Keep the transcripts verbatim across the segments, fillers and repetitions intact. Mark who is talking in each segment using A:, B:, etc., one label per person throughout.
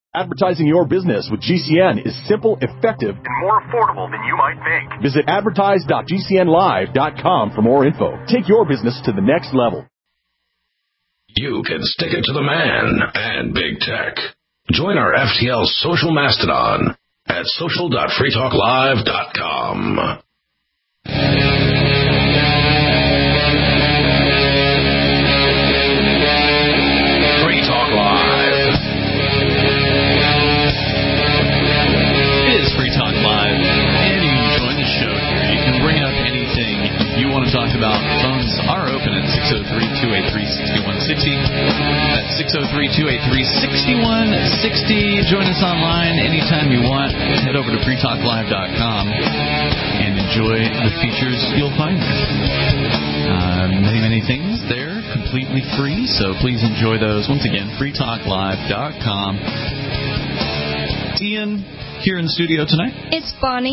A: Advertising your business with G C N is simple, effective, and more affordable than you might think. Visit advertise dot g c n live dot com for more info. Take your business to the next level.
B: You can stick it to the man and big tech. Join our F T L social mastodon at social dot free talk live dot com. Free Talk Live.
C: It is Free Talk Live, and you can join the show here. You can bring up anything you want to talk about. Phones are open at six oh three, two eight three, six one six oh. That's six oh three, two eight three, six one six oh. Join us online anytime you want. Head over to free talk live dot com and enjoy the features you'll find there. Uh, many, many things there, completely free, so please enjoy those. Once again, free talk live dot com. Ian, here in the studio tonight.
D: It's Bonnie.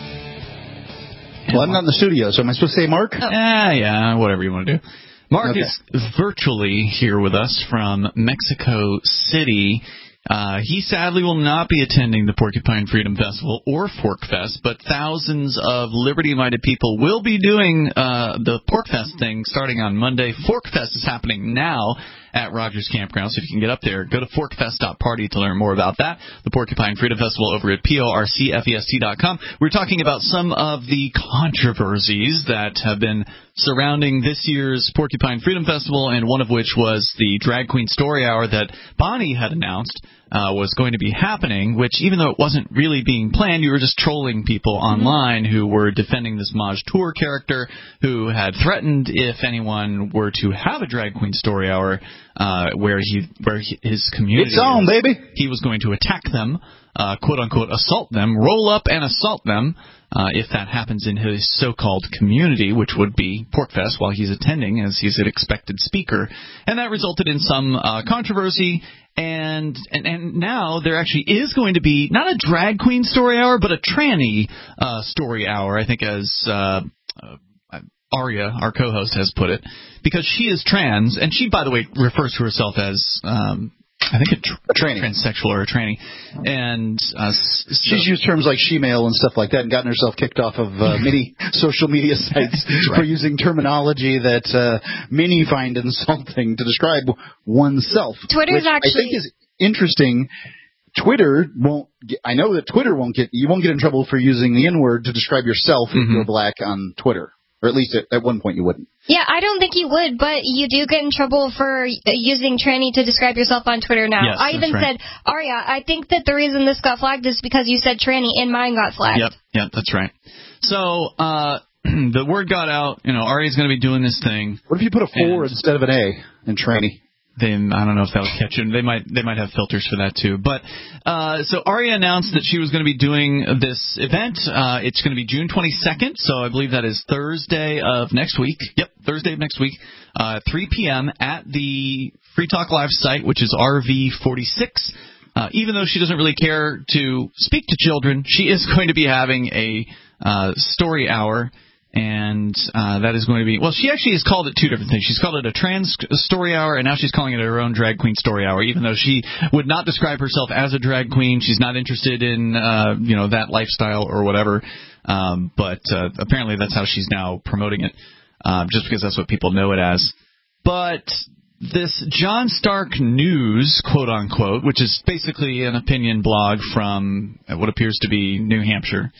E: Well, I'm not in the studio, so am I supposed to say Mark?
C: Oh. Yeah, yeah, whatever you want to do. Mark
E: okay.
C: is virtually here with us from Mexico City. Uh, he sadly will not be attending the Porcupine Freedom Festival or Forkfest, but thousands of liberty-minded people will be doing uh, the Porkfest thing starting on Monday. Forkfest is happening now at Rogers Campground, so if you can get up there, go to forkfest dot party to learn more about that. The Porcupine Freedom Festival over at P O R C fest dot com. We're talking about some of the controversies that have been surrounding this year's Porcupine Freedom Festival, and one of which was the Drag Queen Story Hour that Bonnie had announced uh, was going to be happening, which even though it wasn't really being planned, you were just trolling people online who were defending this Maj Tour character who had threatened if anyone were to have a Drag Queen Story Hour uh, where he where he, his community
E: It's on,
C: is,
E: baby.
C: he was going to attack them, uh, quote-unquote assault them, roll up and assault them uh, if that happens in his so-called community, which would be Porkfest while he's attending as he's an expected speaker. And that resulted in some uh, controversy. And, and and now there actually is going to be not a drag queen story hour, but a tranny uh, story hour, I think, as uh, uh, Aria, our co-host, has put it, because she is trans, and she, by the way, refers to herself as, um, I think, a, tr-
E: a tranny.
C: transsexual or a tranny. And uh, so,
E: she's used terms like she-male and stuff like that and gotten herself kicked off of uh, many social media sites right. for using terminology that uh, many find insulting to describe oneself.
D: Twitter's
E: which
D: actually...
E: I think is interesting. Twitter won't get, I know that Twitter won't get, you won't get in trouble for using the N-word to describe yourself mm-hmm. if you're black on Twitter. Or at least at, at one point you wouldn't.
D: Yeah, I don't think you would, but you do get in trouble for using tranny to describe yourself on Twitter now.
C: Yes,
D: I even
C: right.
D: said, Aria, I think that the reason this got flagged is because you said tranny and mine got flagged.
C: Yep, yep, that's right. So, uh, the word got out, you know, Aria's going to be doing this thing.
E: What if you put a four instead of an A in tranny?
C: Then I don't know if that'll catch it. They might they might have filters for that too. But uh, so Aria announced that she was going to be doing this event. Uh, it's going to be June twenty-second, so I believe that is Thursday of next week. Yep, Thursday of next week, uh, three p.m. at the Free Talk Live site, which is R V forty-six. Uh, even though she doesn't really care to speak to children, she is going to be having a uh, story hour. And uh, that is going to be, well, she actually has called it two different things. She's called it a trans story hour, and now she's calling it her own drag queen story hour, even though she would not describe herself as a drag queen. She's not interested in, uh, you know, that lifestyle or whatever. Um, but uh, apparently that's how she's now promoting it, uh, just because that's what people know it as. But this John Stark News, quote unquote, which is basically an opinion blog from what appears to be New Hampshire,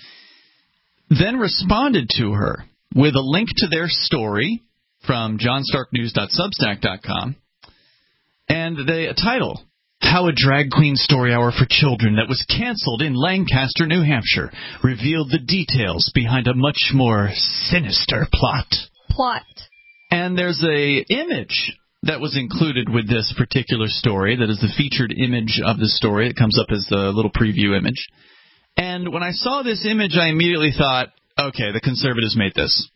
C: then responded to her with a link to their story from john stark news dot substack dot com and the title, How a Drag Queen Story Hour for Children that was canceled in Lancaster, New Hampshire, revealed the details behind a much more sinister plot.
D: Plot.
C: And there's a image that was included with this particular story that is the featured image of the story. It comes up as the little preview image. And when I saw this image, I immediately thought, okay, the conservatives made this.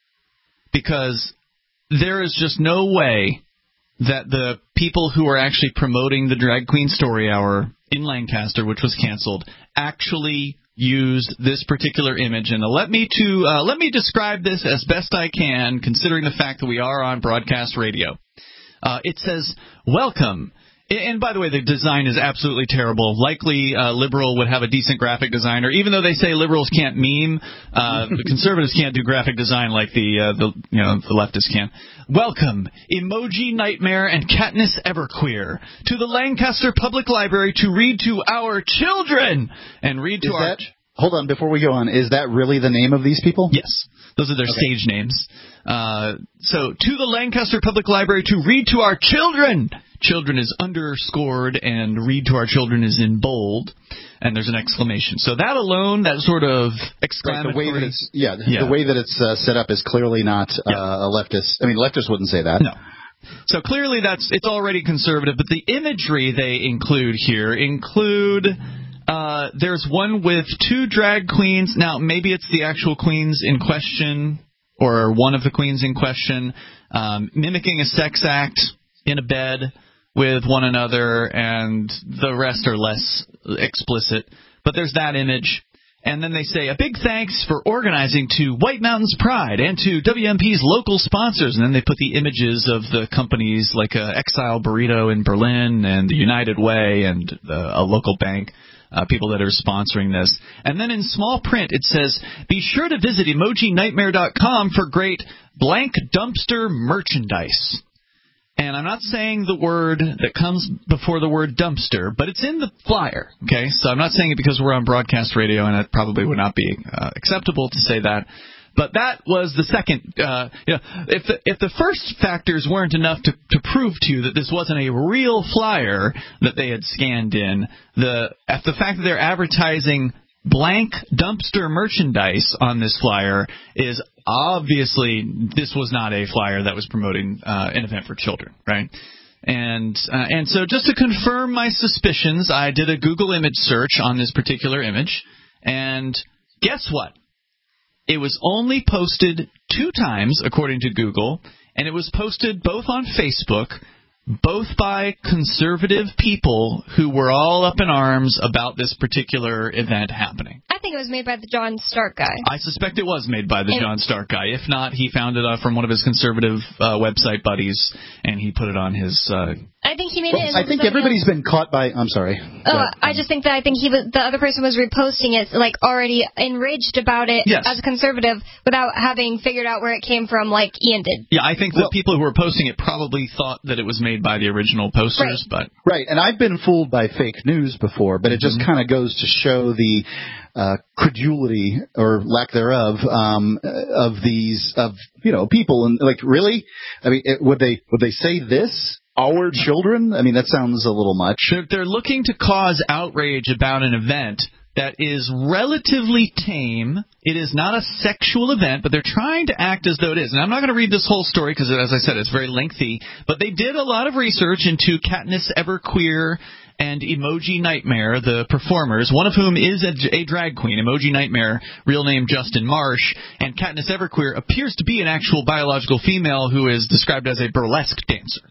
C: Because there is just no way that the people who are actually promoting the Drag Queen Story Hour in Lancaster, which was canceled, actually used this particular image. And let me to uh, let me describe this as best I can, considering the fact that we are on broadcast radio. Uh, it says, "Welcome. And by the way, the design is absolutely terrible. Likely, uh, liberal would have a decent graphic designer. Even though they say liberals can't meme, uh, the conservatives can't do graphic design like the, uh, the you know the leftists can. Welcome, Emoji Nightmare and Katniss Everqueer, to the Lancaster Public Library to read to our children and read to
E: is
C: our.
E: That, hold on, before we go on, is that really the name of these people?
C: Yes, those are their okay. stage names. Uh, so, to the Lancaster Public Library to read to our children. Children is underscored, and read to our children is in bold, and there's an exclamation. So that alone, that sort of exclamatory...
E: Right, the way that it's, yeah,
C: yeah.
E: the way that it's uh, set up is clearly not uh, yeah. a leftist. I mean, leftists wouldn't say that.
C: No. So clearly that's it's already conservative, but the imagery they include here include... Uh, there's one with two drag queens. Now, maybe it's the actual queens in question, or one of the queens in question, um, mimicking a sex act in a bed with one another, and the rest are less explicit. But there's that image. And then they say, a big thanks for organizing to White Mountains Pride and to W M P's local sponsors. And then they put the images of the companies like uh, Exile Burrito in Berlin and the United Way and uh, a local bank. Uh, people that are sponsoring this. And then in small print it says, be sure to visit emoji nightmare dot com for great blank dumpster merchandise. And I'm not saying the word that comes before the word dumpster, but it's in the flyer, okay? So I'm not saying it because we're on broadcast radio, and it probably would not be uh, acceptable to say that. But that was the second. Uh, you know, if the, if the first factors weren't enough to, to prove to you that this wasn't a real flyer that they had scanned in, the the fact that they're advertising blank dumpster merchandise on this flyer is obviously this was not a flyer that was promoting uh, an event for children, right? And uh, and so just to confirm my suspicions, I did a Google image search on this particular image, and guess what? It was only posted two times, according to Google, and it was posted both on Facebook, both by conservative people who were all up in arms about this particular event happening.
D: I think it was made by the John Stark guy.
C: I suspect it was made by the
D: and,
C: John Stark guy. If not, he found it uh, from one of his conservative uh, website buddies, and he put it on his... Uh,
D: I think he made
E: well,
D: it...
E: I think everybody's else. been caught by... I'm sorry.
D: Oh, I just think that I think he was, the other person was reposting it, like, already enraged about it
C: yes.
D: as a conservative without having figured out where it came from like Ian did.
C: Yeah, I think the well, people who were posting it probably thought that it was made by the original posters,
D: right.
C: but...
E: Right, and I've been fooled by fake news before, but it just mm-hmm. kind of goes to show the uh, credulity, or lack thereof, um, of these, of, you know, people. And, like, really? I mean, it, would they would they say this? Our children? I mean, that sounds a little much.
C: They're, they're looking to cause outrage about an event that is relatively tame. It is not a sexual event, but they're trying to act as though it is. And I'm not going to read this whole story because, as I said, it's very lengthy. But they did a lot of research into Katniss Everqueer and Emoji Nightmare, the performers, one of whom is a, a drag queen. Emoji Nightmare, real name Justin Marsh, and Katniss Everqueer appears to be an actual biological female who is described as a burlesque dancer.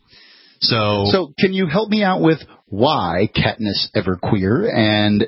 C: So,
E: so can you help me out with why Katniss Everqueer and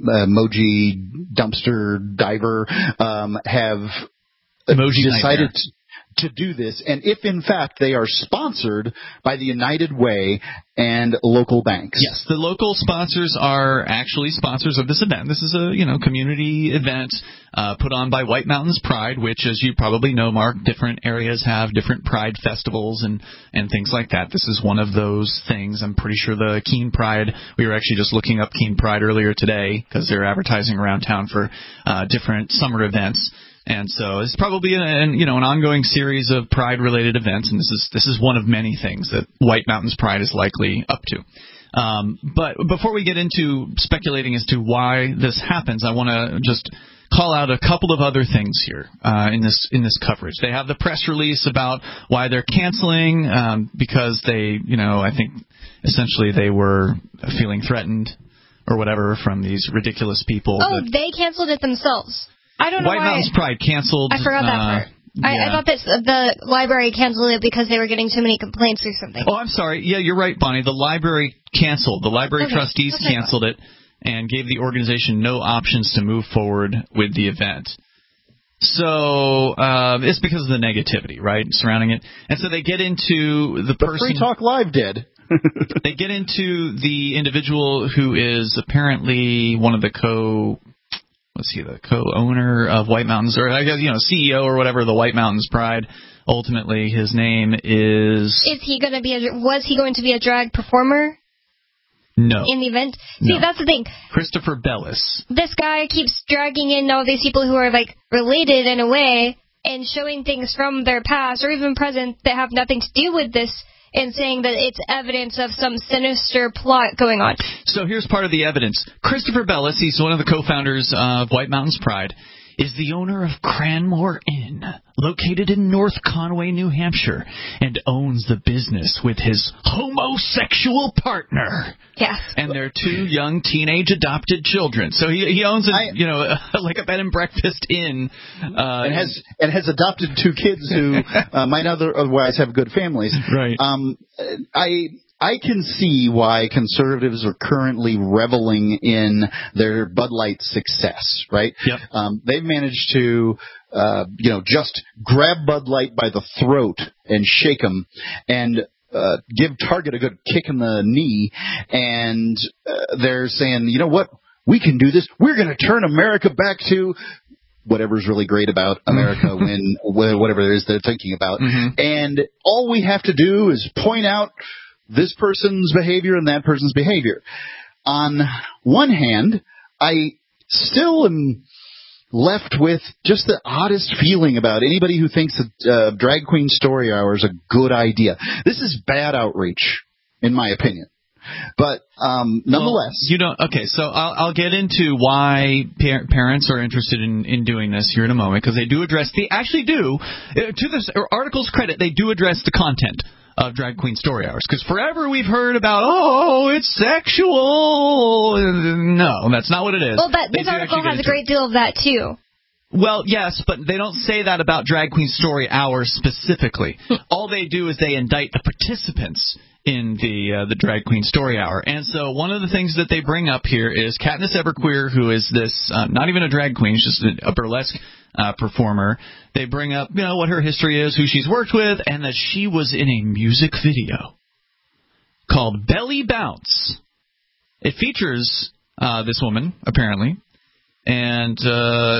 E: Emoji Dumpster Diver um, have
C: Emoji
E: decided
C: to,
E: to do this, and if in fact they are sponsored by the United Way and local banks?
C: Yes, the local sponsors are actually sponsors of this event. This is a you know community event uh, put on by White Mountains Pride, which, as you probably know, Mark, different areas have different Pride festivals and, and things like that. This is one of those things. I'm pretty sure the Keene Pride, we were actually just looking up Keene Pride earlier today because they're advertising around town for uh, different summer events. And so it's probably an you know an ongoing series of Pride-related events, and this is this is one of many things that White Mountains Pride is likely up to. Um, but before we get into speculating as to why this happens, I want to just call out a couple of other things here uh, in this in this coverage. They have the press release about why they're canceling um, because they you know I think essentially they were feeling threatened or whatever from these ridiculous people.
D: Oh,
C: that,
D: they canceled it themselves. I don't know
C: White
D: why.
C: Mountains Pride canceled.
D: I forgot that
C: uh,
D: part. I,
C: yeah.
D: I thought that the library canceled it because they were getting too many complaints or something.
C: Oh, I'm sorry. Yeah, you're right, Bonnie. The library canceled. The library
D: okay.
C: trustees
D: okay.
C: canceled it and gave the organization no options to move forward with the event. So uh, it's because of the negativity, right, surrounding it. And so they get into the
E: but
C: person.
E: Free Talk Live did.
C: They get into the individual who is apparently one of the co, what's he, the co-owner of White Mountains, or I guess, you know, C E O or whatever, the White Mountains Pride. Ultimately, his name is...
D: Is he going to be a, was he going to be a drag performer?
C: No.
D: In the event? See,
C: No.
D: that's the thing.
C: Christopher Bellis.
D: This guy keeps dragging in all these people who are, like, related in a way and showing things from their past or even present that have nothing to do with this and saying that it's evidence of some sinister plot going on.
C: So here's part of the evidence. Christopher Bellis, he's one of the co-founders of White Mountains Pride, is the owner of Cranmore Inn, located in North Conway, New Hampshire, and owns the business with his homosexual partner.
D: Yes.
C: And their two young teenage adopted children. So he he owns a I, you know a, like a bed and breakfast inn, uh,
E: and has and has adopted two kids who uh, might otherwise have good families.
C: Right.
E: Um, I. I can see why conservatives are currently reveling in their Bud Light success, right?
C: Yep.
E: Um, they've managed to, uh, you know, just grab Bud Light by the throat and shake them and uh, give Target a good kick in the knee, and uh, they're saying, you know what, we can do this. We're going to turn America back to whatever's really great about America when whatever it is they're thinking about.
C: Mm-hmm.
E: And all we have to do is point out this person's behavior and that person's behavior. On one hand, I still am left with just the oddest feeling about anybody who thinks that uh, Drag Queen Story Hour is a good idea. This is bad outreach, in my opinion. But um, nonetheless,
C: well, you don't. Okay, so I'll, I'll get into why par- parents are interested in, in doing this here in a moment, because they do address. They actually do, uh, to this article's credit, they do address the content of Drag Queen Story Hours, because forever we've heard about, oh, it's sexual. No, that's not what it is.
D: Well, but this article has a great deal of that, too.
C: Well, yes, but they don't say that about Drag Queen Story Hours specifically. All they do is they indict the participants in the uh, the Drag Queen Story Hour. And so one of the things that they bring up here is Katniss Everqueer, who is this, uh, not even a drag queen, she's just a burlesque uh, performer. They bring up, you know, what her history is, who she's worked with, and that she was in a music video called Belly Bounce. It features uh, this woman, apparently. And uh,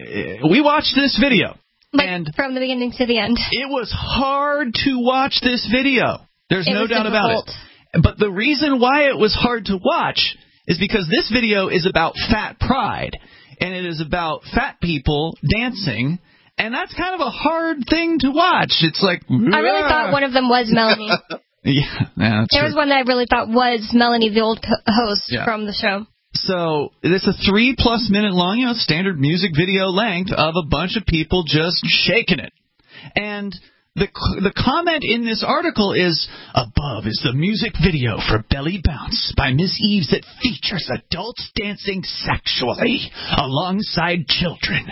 C: we watched this video.
D: Like
C: and
D: from the beginning to the end.
C: It was hard to watch this video. There's
D: it
C: no doubt
D: difficult.
C: about it. But the reason why it was hard to watch is because this video is about fat pride. And it is about fat people dancing. And that's kind of a hard thing to watch. It's like...
D: I really thought one of them was Melanie.
C: yeah, yeah, that's
D: There
C: true.
D: was one that I really thought was Melanie, the old host
C: yeah.
D: from the show.
C: So it's a three-plus minute long, you know, standard music video length of a bunch of people just shaking it. And the the comment in this article is, above is the music video for Belly Bounce by Miss Eves that features adults dancing sexually alongside children.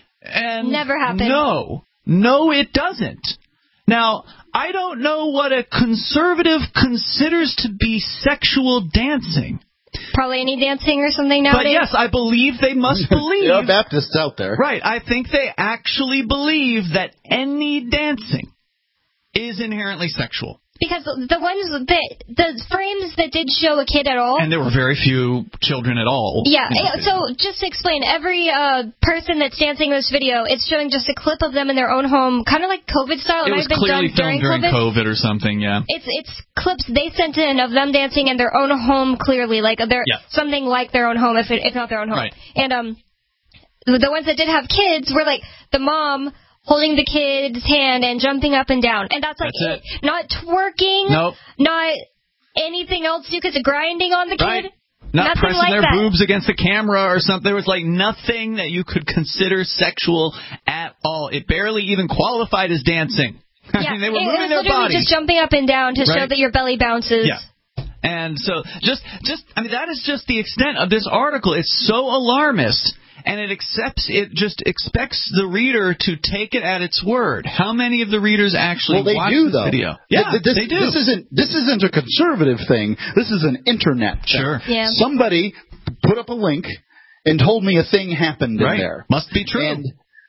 C: And
D: never happened.
C: No, no, it doesn't. Now, I don't know what a conservative considers to be sexual dancing.
D: Probably any dancing or something nowadays.
C: But yes, I believe they must believe.
E: There are Baptists out there.
C: Right. I think they actually believe that any dancing is inherently sexual.
D: Because the ones that, the frames that did show a kid at all.
C: And there were very few children at all.
D: Yeah. So just to explain, every uh, person that's dancing in this video, it's showing just a clip of them in their own home, kind of like COVID style.
C: It, it was
D: might have been
C: clearly
D: done
C: filmed
D: during,
C: during
D: COVID.
C: COVID or something, yeah.
D: It's it's clips they sent in of them dancing in their own home, clearly, like they're
C: yeah.
D: something like their own home, if it, if not their own home.
C: Right.
D: And um, the ones that did have kids were like the mom holding the kid's hand and jumping up and down. And that's like
C: that's
D: it. Not twerking.
C: Nope.
D: Not anything else you could grinding on the
C: right.
D: kid.
C: Not
D: Nothing
C: pressing
D: like
C: their
D: that.
C: boobs against the camera or something. There was like nothing that you could consider sexual at all. It barely even qualified as dancing.
D: Yeah,
C: I mean, they were
D: it,
C: moving
D: it was
C: their
D: literally
C: bodies.
D: just jumping up and down to
C: right.
D: show that your belly bounces.
C: Yeah. And so just, just, I mean, that is just the extent of this article. It's so alarmist. And it accepts it just expects the reader to take it at its word. How many of the readers actually
E: well, they
C: watch
E: do,
C: this
E: though.
C: video? Yeah,
E: this,
C: they do.
E: This isn't this isn't a conservative thing. This is an internet thing.
C: Sure.
D: Yeah.
E: Somebody put up a link and told me a thing happened
C: right.
E: in there.
C: Must be true.
E: And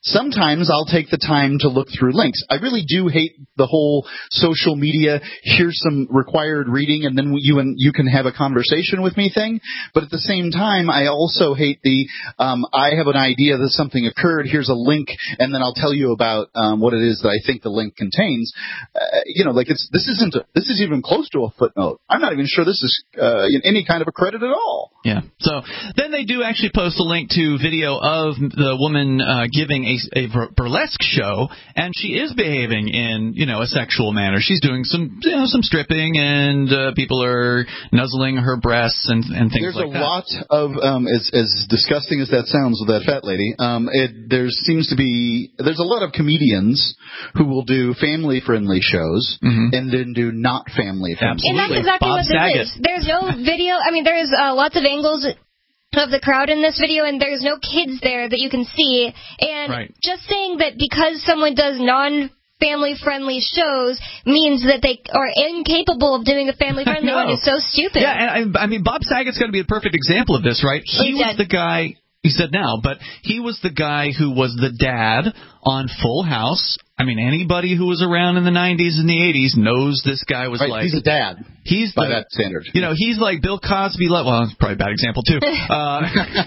E: sometimes I'll take the time to look through links. I really do hate the whole social media, here's some required reading and then you and you can have a conversation with me thing. But at the same time, I also hate the um, I have an idea that something occurred, here's a link, and then I'll tell you about um, what it is that I think the link contains. Uh, you know, like it's this isn't a, this is even close to a footnote. I'm not even sure this is uh, any kind of a credit at all.
C: Yeah. So then they do actually post a link to video of the woman uh, giving a, a burlesque show, and she is behaving in, you know, a sexual manner. She's doing some, you know, some stripping, and uh, people are nuzzling her breasts and, and things
E: There's
C: like that.
E: There's a lot of, um, as, as disgusting as that sounds with that fat lady, um, it, there seems to be, there's a lot of comedians who will do family-friendly shows
C: mm-hmm.
E: and then do not family-friendly.
D: And that's exactly
C: Bob
D: what
C: Saget.
D: this is. There's no video. I mean, there's uh, lots of angles of the crowd in this video, and there's no kids there that you can see. And
C: right.
D: just saying that because someone does non family-friendly shows means that they are incapable of doing a family-friendly one is so stupid.
C: Yeah, and I, I mean, Bob Saget's going to be a perfect example of this, right? He
D: He's
C: was
D: dead.
C: the guy. He's dead now, but he was the guy who was the dad on Full House. I mean, anybody who was around in the nineties and the eighties knows this guy was
E: right,
C: like...
E: He's a dad.
C: He's
E: by
C: the,
E: that standard.
C: You know, he's like Bill Cosby. Well, it's probably a bad example, too. Uh,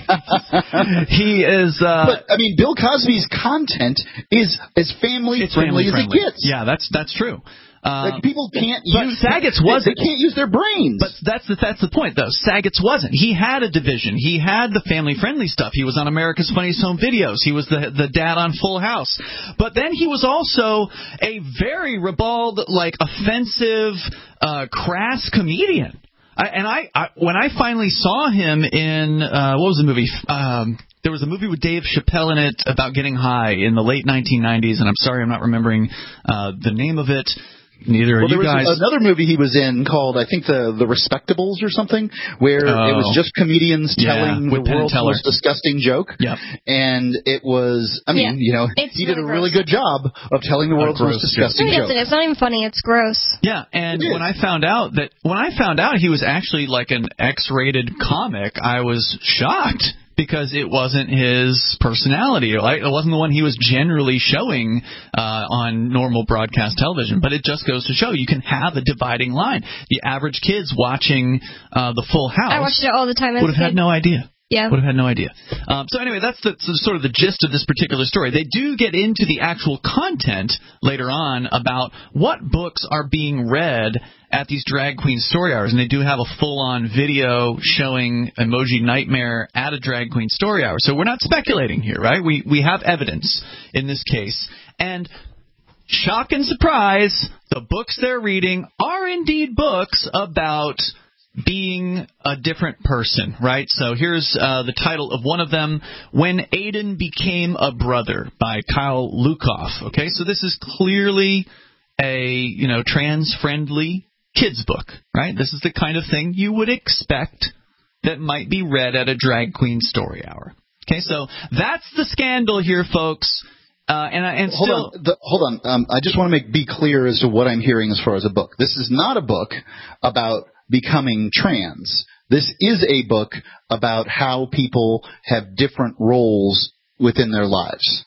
C: he is... Uh,
E: but, I mean, Bill Cosby's content is as family-friendly as it gets.
C: Yeah, that's that's true. Uh,
E: like people can't
C: but
E: use
C: Saget's
E: they,
C: wasn't.
E: They can't use their brains.
C: But that's the that's the point, though. Saget's wasn't. He had a division. He had the family-friendly stuff. He was on America's Funniest Home Videos. He was the the dad on Full House. But then he was also a very ribald, like offensive, uh, crass comedian. I, and I, I when I finally saw him in uh, what was the movie? Um, there was a movie with Dave Chappelle in it about getting high in the late nineteen nineties, and I'm sorry I'm not remembering uh, the name of it. Neither are
E: well,
C: you
E: there
C: guys.
E: was another movie he was in called, I think, the the Respectables or something, where
C: oh.
E: it was just comedians telling
C: yeah,
E: the world's
C: Teller.
E: most disgusting joke.
C: Yep.
E: And it was, I mean,
D: yeah.
E: you know,
D: it's
E: he
D: really
E: did a
D: gross.
E: really good job of telling the world's
C: gross
E: most disgusting
D: joke.
E: joke.
D: It's not even funny. It's gross.
C: Yeah, and when I found out that when I found out he was actually like an X-rated comic, I was shocked. Because it wasn't his personality. It wasn't the one he was generally showing uh, on normal broadcast television. But it just goes to show you can have a dividing line. The average kids watching uh, the Full House
D: I watched it all the time as
C: would have had no idea.
D: Yeah.
C: Would have had no idea. Um, so anyway, that's the, so sort of the gist of this particular story. They do get into the actual content later on about what books are being read at these drag queen story hours, and they do have a full-on video showing Emoji Nightmare at a drag queen story hour. So we're not speculating here, right? We we have evidence in this case, and shock and surprise, the books they're reading are indeed books about being a different person, right? So here's uh, the title of one of them, When Aiden Became a Brother by Kyle Lukoff. Okay, so this is clearly a, you know, trans-friendly kids book, right? This is the kind of thing you would expect that might be read at a drag queen story hour. Okay, so that's the scandal here, folks. Uh, and and
E: hold
C: still,
E: on, the, hold on. Um, I just want to make be clear as to what I'm hearing as far as a book. This is not a book about becoming trans. This is a book about how people have different roles within their lives.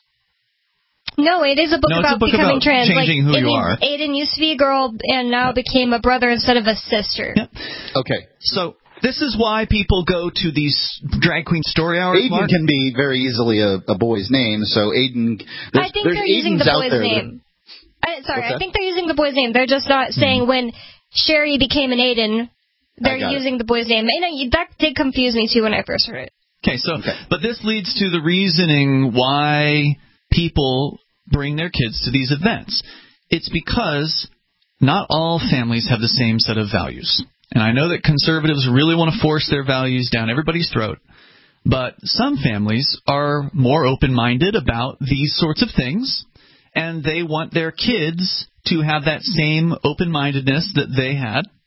D: No, it is a book
C: no,
D: about
C: a book
D: becoming
C: about
D: trans.
C: Changing
D: like,
C: who
D: it
C: you
D: means
C: are.
D: Aiden used to be a girl and now became a brother instead of a sister.
C: Yep.
E: Okay.
C: So this is why people go to these drag queen story hours.
E: Aiden
C: Mark?
E: can be very easily a, a boy's name, so Aiden.
D: I think
E: there's
D: they're using
E: Aidens
D: the
E: out
D: boy's
E: there
D: name. I, sorry,
E: What's
D: I
E: that?
D: think they're using the boy's name. They're just not saying when Sherry became an Aiden. They're using
E: it.
D: the boy's name. And I, that did confuse me, too, when I first heard it.
C: Okay, so,
E: Okay.
C: but this leads to the reasoning why people bring their kids to these events. It's because not all families have the same set of values. And I know that conservatives really want to force their values down everybody's throat. But some families are more open-minded about these sorts of things, and they want their kids to have that same open-mindedness that they had.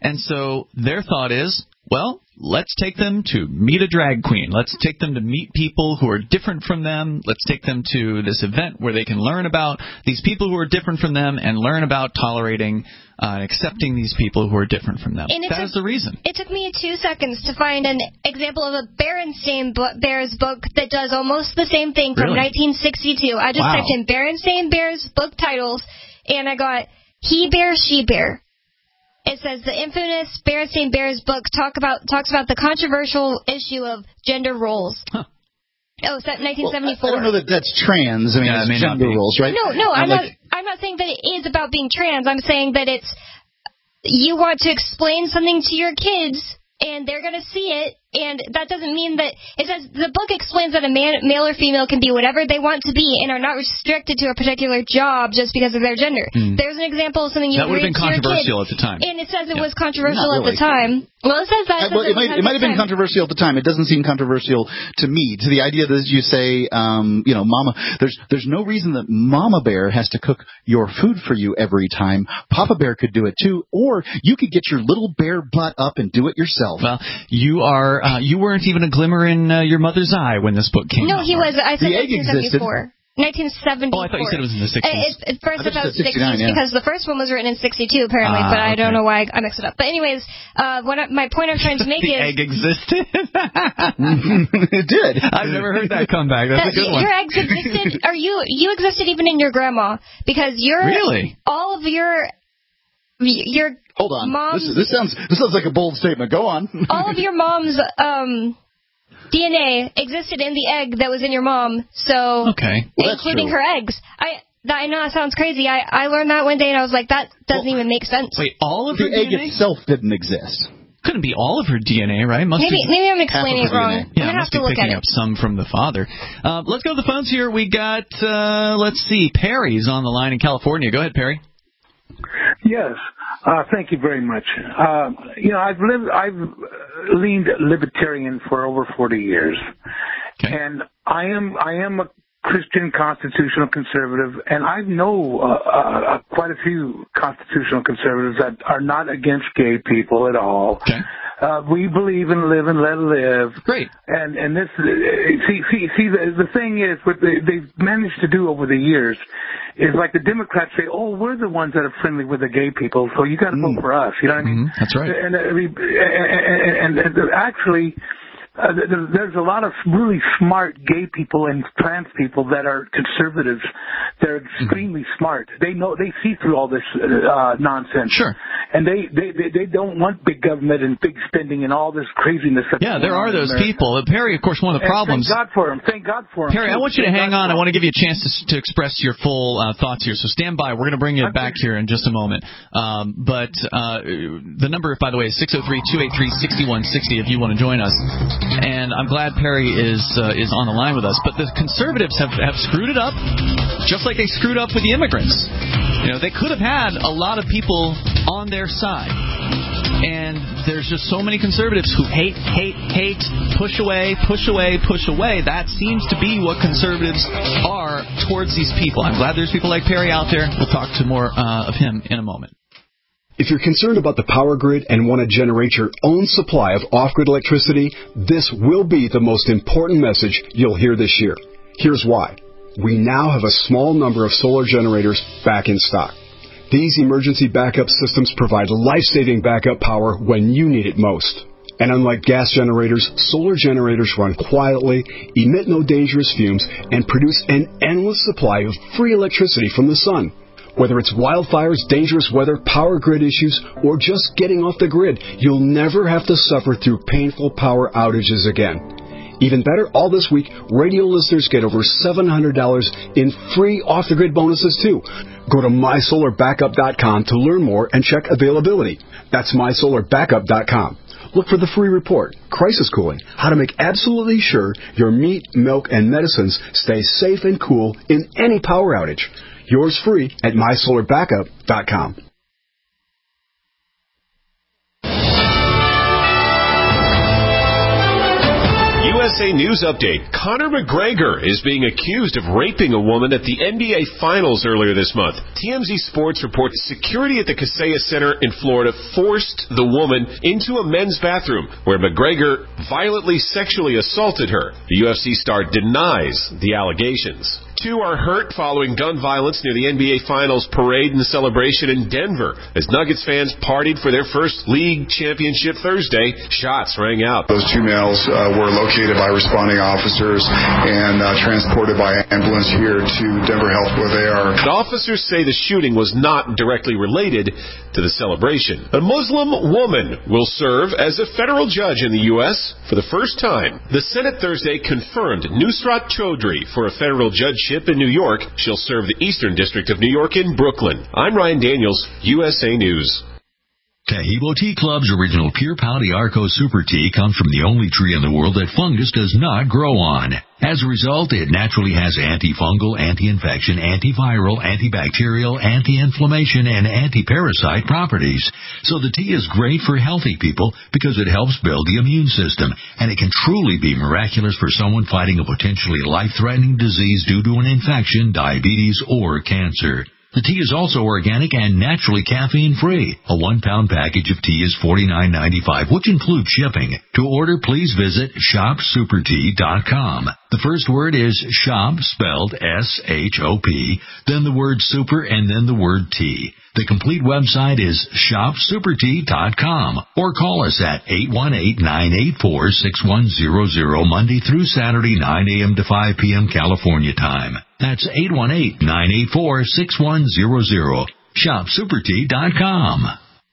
C: And so their thought is, well, let's take them to meet a drag queen. Let's take them to meet people who are different from them. Let's take them to this event where they can learn about these people who are different from them and learn about tolerating uh, and accepting these people who are different from them. And that took, is the reason.
D: It took me two seconds to find an example of a Berenstain Bears book that does almost the same thing from
C: Really?
D: nineteen sixty-two. I just
C: Wow.
D: typed in Berenstain Bears book titles, and I got He Bear, She Bear. It says the infamous Berenstain Bears book talk about talks about the controversial issue of gender roles.
C: Huh.
D: Oh, it's nineteen seventy-four.
E: Well, I, I don't know that that's trans. I mean,
C: Yeah, it
E: it's
C: may not
E: gender
C: be.
E: roles, right?
D: No, no, I'm,
E: I'm
D: not.
E: like,
D: I'm not saying that it is about being trans. I'm saying that it's you want to explain something to your kids, and they're going to see it, and that doesn't mean that it says the book explains that a man, male or female can be whatever they want to be and are not restricted to a particular job just because of their gender.
C: Mm.
D: There's an example of something you
C: That would have
D: read
C: been
D: to your
C: controversial
D: kid,
C: at the time.
D: and it says it
C: Yeah.
D: was controversial
E: Not
D: at the
E: really.
D: time. Well, it says that.
E: Uh, well, it might it might have been controversial at the time. It doesn't seem controversial to me. To the idea that you say, um, you know, Mama, there's there's no reason that Mama Bear has to cook your food for you every time. Papa Bear could do it too, or you could get your little bear butt up and do it yourself.
C: Well, you are uh, you weren't even a glimmer in uh, your mother's eye when this book came
D: No,
C: out.
D: he was. I said
E: The egg
D: nineteen seventy-four. nineteen seventy-four.
C: Oh, I thought you said it was in the sixties.
D: Uh, it, at first I
E: I thought
D: thought it was
E: you said
D: sixties
E: sixty-nine, yeah.
D: because the first one was written in sixty-two apparently,
C: Ah,
D: but I don't
C: okay.
D: know why I mixed it up. But anyways, uh, what I, my point I'm trying to make
C: the
D: is
C: egg existed.
E: It did.
C: I've never heard that comeback. That's
D: that
C: a good one.
D: your eggs existed, or you you existed even in your grandma because you're
C: Really?
D: all of your your
E: Hold on.
D: mom's
E: This, this sounds this sounds like a bold statement. Go on.
D: all of your mom's um. D N A existed in the egg that was in your mom, so
C: Okay.
E: Well, that's
D: including
E: true.
D: her eggs. I that, I know that sounds crazy. I, I learned that one day and I was like, that doesn't
E: Well,
D: even make sense.
C: Wait, all of her
E: The egg
C: D N A?
E: itself didn't exist.
C: Couldn't be all of her D N A, right? Must
D: Maybe
C: be,
D: maybe I'm explaining it
E: Half of her
D: wrong.
E: D N A.
D: I'm
C: yeah,
D: gonna have
C: must be
D: to look at
C: picking
D: it.
C: up some from the father. Uh, let's go to the phones here. We got, uh, let's see, Perry's on the line in California. Go ahead, Perry.
F: Yes, uh, thank you very much. Uh, you know, I've lived, I've leaned libertarian for over forty years,
C: Okay.
F: and I am, I am a Christian constitutional conservative, and I know uh, uh, quite a few constitutional conservatives that are not against gay people at all.
C: Okay.
F: Uh, we believe in live and let live.
C: Great.
F: And and this see see see the the thing is what they, they've managed to do over the years is like the Democrats say, oh, we're the ones that are friendly with the gay people, so you got to
E: Mm.
F: vote for us. You know what I mean?
C: Mhm, that's right.
F: And, uh, we- and, and, and, and actually. Uh, there's a lot of really smart gay people and trans people that are conservatives. They're extremely mm-hmm. smart. They know, they see through all this uh, nonsense.
C: Sure.
F: And they, they, they, they don't want big government and big spending and all this craziness. That's
C: Yeah, there
F: going
C: are
F: on in
C: those
F: America.
C: people. Uh, Perry, of course, one of the
F: And
C: problems.
F: Thank God for them. Thank God for them.
C: Perry, I want you to
F: Thank
C: hang
F: God
C: on.
F: for
C: I want to
F: 'em.
C: give you a chance to, to express your full uh, thoughts here. So stand by. We're going to bring you back here in just a moment. Um, but uh, the number, by the way, is six oh three, two eight three, six one six oh if you want to join us. And I'm glad Perry is uh, is on the line with us. But the conservatives have, have screwed it up, just like they screwed up with the immigrants. You know, they could have had a lot of people on their side. And there's just so many conservatives who hate, hate, hate, push away, push away, push away. That seems to be what conservatives are towards these people. I'm glad there's people like Perry out there. We'll talk to more uh, of him in a moment.
G: If you're concerned about the power grid and want to generate your own supply of off-grid electricity, this will be the most important message you'll hear this year. Here's why. We now have a small number of solar generators back in stock. These emergency backup systems provide life-saving backup power when you need it most. And unlike gas generators, solar generators run quietly, emit no dangerous fumes, and produce an endless supply of free electricity from the sun. Whether it's wildfires, dangerous weather, power grid issues, or just getting off the grid, you'll never have to suffer through painful power outages again. Even better, all this week, radio listeners get over seven hundred dollars in free off-the-grid bonuses, too. Go to my solar backup dot com to learn more and check availability. That's my solar backup dot com. Look for the free report, Crisis Cooling, how to make absolutely sure your meat, milk, and medicines stay safe and cool in any power outage. Yours free at my solar backup dot com.
A: U S
H: S A News Update. Conor McGregor is being accused of raping a woman at the N B A Finals earlier this month. T M Z Sports reports security at the Kaseya Center in Florida forced the woman into a men's bathroom where McGregor violently sexually assaulted her. The U F C star denies the allegations. Two are hurt following gun violence near the N B A Finals parade and celebration in Denver. As Nuggets fans partied for their first league championship Thursday, shots rang out.
I: Those two males uh, were located by responding officers and uh, transported by ambulance here to Denver Health, where they are.
H: But officers say the shooting was not directly related to the celebration. A Muslim woman will serve as a federal judge in the U S for the first time. The Senate Thursday confirmed Nusrat Chaudhry for a federal judgeship in New York. She'll serve the Eastern District of New York in Brooklyn. I'm Ryan Daniels, U S A News.
J: Tahibo Tea Club's original Pure Pau Arco Super Tea comes from the only tree in the world that fungus does not grow on. As a result, it naturally has antifungal, anti-infection, antiviral, antibacterial, anti-inflammation, and anti-parasite properties. So the tea is great for healthy people because it helps build the immune system, and it can truly be miraculous for someone fighting a potentially life-threatening disease due to an infection, diabetes, or cancer. The tea is also organic and naturally caffeine-free. A one-pound package of tea is forty-nine ninety-five, which includes shipping. To order, please visit shop super tea dot com. The first word is shop, spelled S H O P, then the word super, and then the word tea. The complete website is shop super tea dot com, or call us at eight one eight, nine eight four, six one zero zero Monday through Saturday, nine a.m. to five p.m. California time. That's eight one eight, nine eight four, six one zero zero. shop super tea dot com.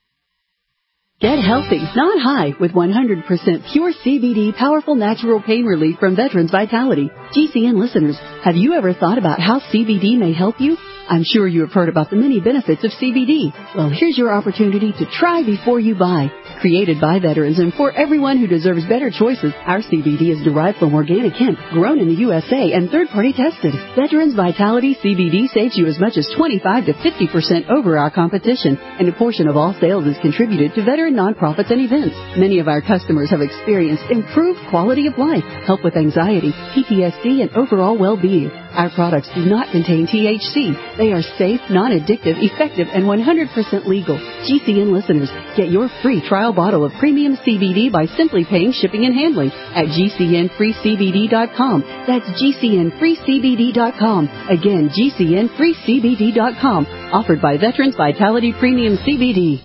K: Get healthy, not high, with one hundred percent pure C B D powerful natural pain relief from Veterans Vitality. G C N listeners, have you ever thought about how C B D may help you? I'm sure you have heard about the many benefits of C B D. Well, here's your opportunity to try before you buy. Created by veterans and for everyone who deserves better choices, our C B D is derived from organic hemp, grown in the U S A and third-party tested. Veterans Vitality C B D saves you as much as twenty-five to fifty percent over our competition, and a portion of all sales is contributed to veteran nonprofits and events. Many of our customers have experienced improved quality of life, help with anxiety, P T S D, and overall well-being. Our products do not contain T H C. They are safe, non-addictive, effective, and one hundred percent legal. G C N listeners, get your free trial bottle of premium C B D by simply paying shipping and handling at G C N free C B D dot com. That's G C N free C B D dot com. Again, G C N free C B D dot com. Offered by Veterans Vitality Premium C B D.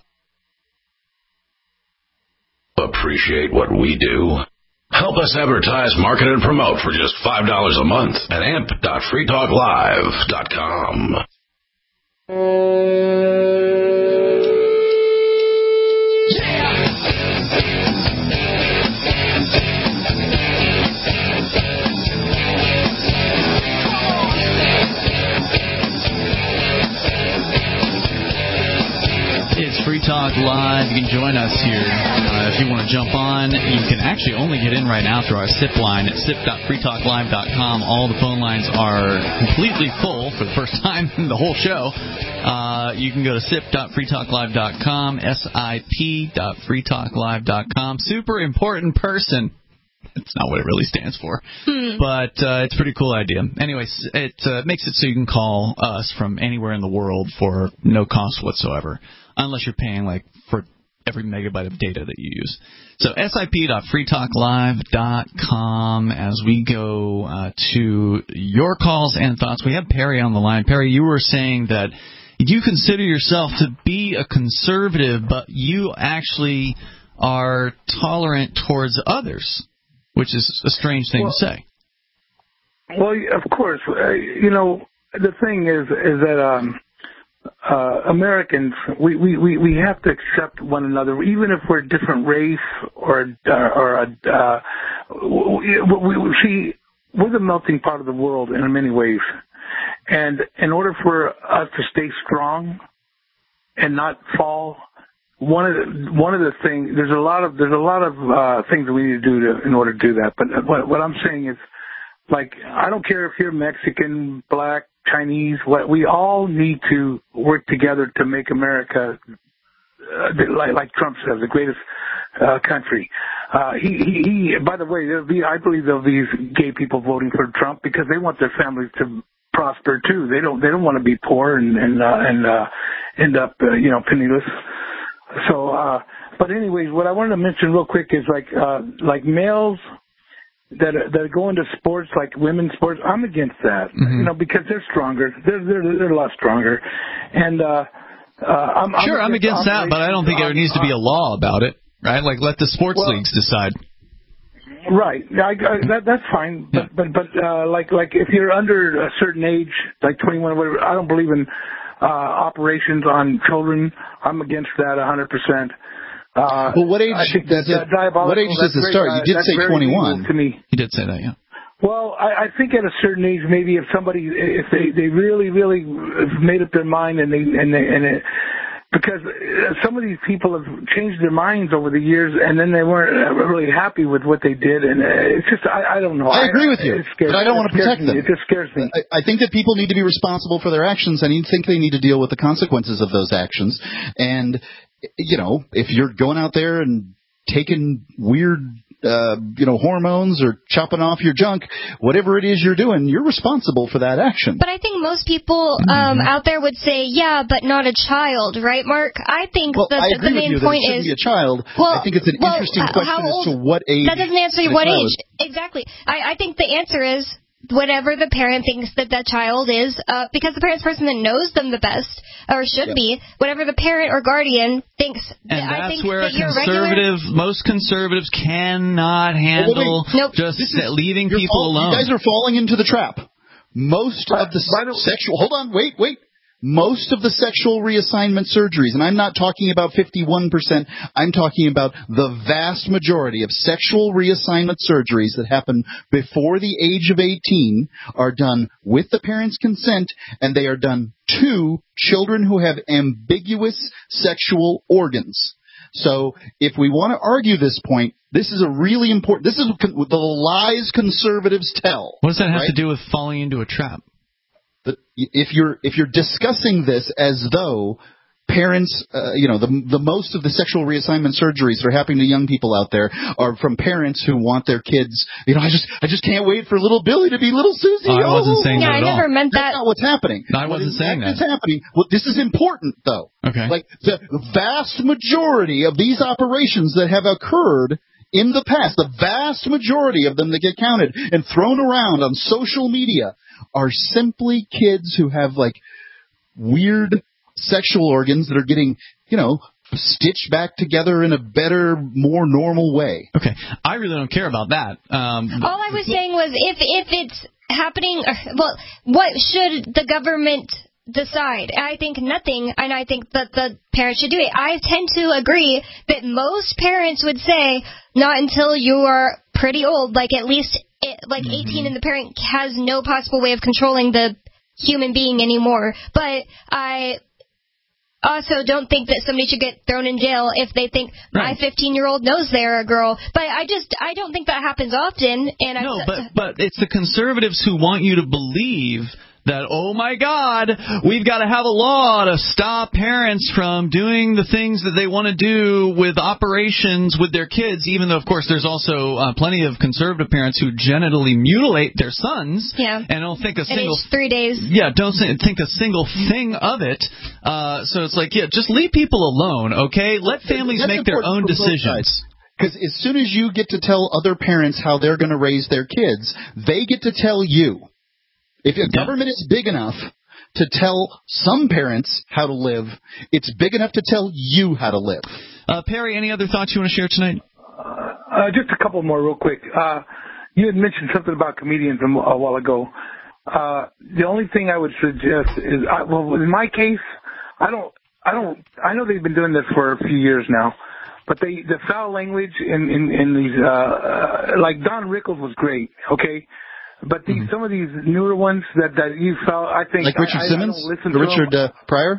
B: Appreciate what we do? Help us advertise, market, and promote for just five dollars a month at amp dot free talk live dot com.
C: It's Free Talk Live. You can join us here. Uh, if you want to jump on, you can actually only get in right now through our S I P line at S I P dot free talk live dot com. All the phone lines are completely full for the first time in the whole show. Uh, you can go to S I P dot free talk live dot com, S I P dot free talk live dot com. Super important person. It's not what it really stands for, hmm. but uh, it's a pretty cool idea. Anyways, it uh, makes it so you can call us from anywhere in the world for no cost whatsoever, unless you're paying like for every megabyte of data that you use. So S I P dot free talk live dot com. As we go uh, to your calls and thoughts, we have Perry on the line. Perry, you were saying that you consider yourself to be a conservative, but you actually are tolerant towards others, which is a strange thing
F: well,
C: to say.
F: Well, of course. Uh, you know, the thing is, is that um, uh, Americans, we, we, we, we have to accept one another, even if we're a different race or uh, or a. Uh, we, we, see, we're the melting pot of the world in many ways, and in order for us to stay strong and not fall. One of the one of the things there's a lot of there's a lot of uh, things that we need to do to, in order to do that. But what, what I'm saying is, like, I don't care if you're Mexican, black, Chinese. What we all need to work together to make America, uh, like like Trump says, the greatest uh, country. Uh, he, he, he, by the way, there'll be, I believe there'll be gay people voting for Trump because they want their families to prosper too. They don't, they don't want to be poor and, and, uh, and, uh, end up, uh, you know, penniless. So, uh, but anyways, what I wanted to mention real quick is like, uh, like males that, that go into sports, like women's sports, I'm against that, mm-hmm. you know, because they're stronger. They're, they're, they're a lot stronger. And, uh, uh, I'm,
C: sure, I'm against, I'm against that, but I don't think there needs to be a law about it. Right, like let the sports well, leagues decide.
F: Right, I, I, that, that's fine. But yeah. but but uh, like like if you're under a certain age, like twenty-one or whatever, I don't believe in uh, operations on children. I'm against that one hundred percent. Uh,
E: well, what age does it? What age does it start? You did say twenty-one.
F: To me,
C: you did say that, yeah.
F: Well, I, I think at a certain age, maybe if somebody, if they, they really really made up their mind and they and they and it. Because some of these people have changed their minds over the years, and then they weren't really happy with what they did, and it's just I, I don't know.
E: I agree with you, but I don't want to protect them.
F: It just scares me.
E: I, I think that people need to be responsible for their actions, and I think they need to deal with the consequences of those actions. And you know, if you're going out there and taking weird, uh, you know, hormones or chopping off your junk, whatever it is you're doing, you're responsible for that action.
D: But I think most people um, mm-hmm. out there would say, yeah, but not a child, right, Mark? I think
E: well,
D: that
E: I
D: the main
E: you
D: point
E: that it
D: is
E: be a child.
D: Well,
E: I think it's an
D: well,
E: interesting
D: uh,
E: question
D: old,
E: as to what age.
D: That doesn't answer what age. Is. Exactly. I, I think the answer is whatever the parent thinks that that child is, uh, because the parent's the person that knows them the best, or should yeah. be, whatever the parent or guardian thinks.
C: And
D: I
C: that's
D: think
C: where
D: that
C: a conservative, regular... most conservatives cannot handle
D: nope.
C: just
E: is,
C: leaving people
E: all,
C: alone.
E: You guys are falling into the trap. Most
F: but,
E: of the sexual, hold on, wait, wait. Most of the sexual reassignment surgeries, and I'm not talking about fifty-one percent, I'm talking about the vast majority of sexual reassignment surgeries that happen before the age of eighteen are done with the parent's consent, and they are done to children who have ambiguous sexual organs. So if we want to argue this point, this is a really important, this is the lies conservatives tell.
C: What does that have
E: right?
C: to do with falling into a trap?
E: If you're if you're discussing this as though parents, uh, you know, the the most of the sexual reassignment surgeries that are happening to young people out there are from parents who want their kids. You know, I just I just can't wait for little Billy to be little Susie.
C: Oh, I wasn't saying
D: yeah,
C: that at
D: I never
C: all.
D: meant that.
E: That's not what's happening.
C: No, I wasn't
E: what
C: saying that.
E: What's happening? Well, this is important though.
C: Okay.
E: Like the vast majority of these operations that have occurred in the past, the vast majority of them that get counted and thrown around on social media are simply kids who have like weird sexual organs that are getting, you know, stitched back together in a better, more normal way.
C: Okay. I really don't care about that. Um,
D: All I was saying was if if it's happening, well, what should the government decide? I think nothing, and I think that the parents should do it. I tend to agree that most parents would say not until you are pretty old, like at least like mm-hmm. eighteen, and the parent has no possible way of controlling the human being anymore. But I also don't think that somebody should get thrown in jail if they think right. my fifteen-year-old knows they're a girl. But I just I don't think that happens often. And
C: no,
D: I,
C: but but it's the conservatives who want you to believe that, oh, my God, we've got to have a law to stop parents from doing the things that they want to do with operations with their kids, even though, of course, there's also uh, plenty of conservative parents who genitally mutilate their sons
D: yeah.
C: and don't think a
D: and
C: single
D: it's three days.
C: Yeah, don't think a single thing of it. Uh, so it's like, yeah, just leave people alone, okay? Let families
E: That's
C: make their own decisions.
E: Because as soon as you get to tell other parents how they're going to raise their kids, they get to tell you. If a government is big enough to tell some parents how to live, it's big enough to tell you how to live.
C: Uh, Perry, any other thoughts you want to share tonight?
F: Uh, uh, just a couple more real quick. Uh, you had mentioned something about comedians a, a while ago. Uh, the only thing I would suggest is, I, well, in my case, I don't, I don't, I know they've been doing this for a few years now, but they, the foul language in, in, in these, uh, uh, like Don Rickles was great, okay? But these, mm-hmm. some of these newer ones that, that you felt, I think...
E: Like Richard
F: I,
E: Simmons?
F: I don't listen
E: to Richard uh, Pryor?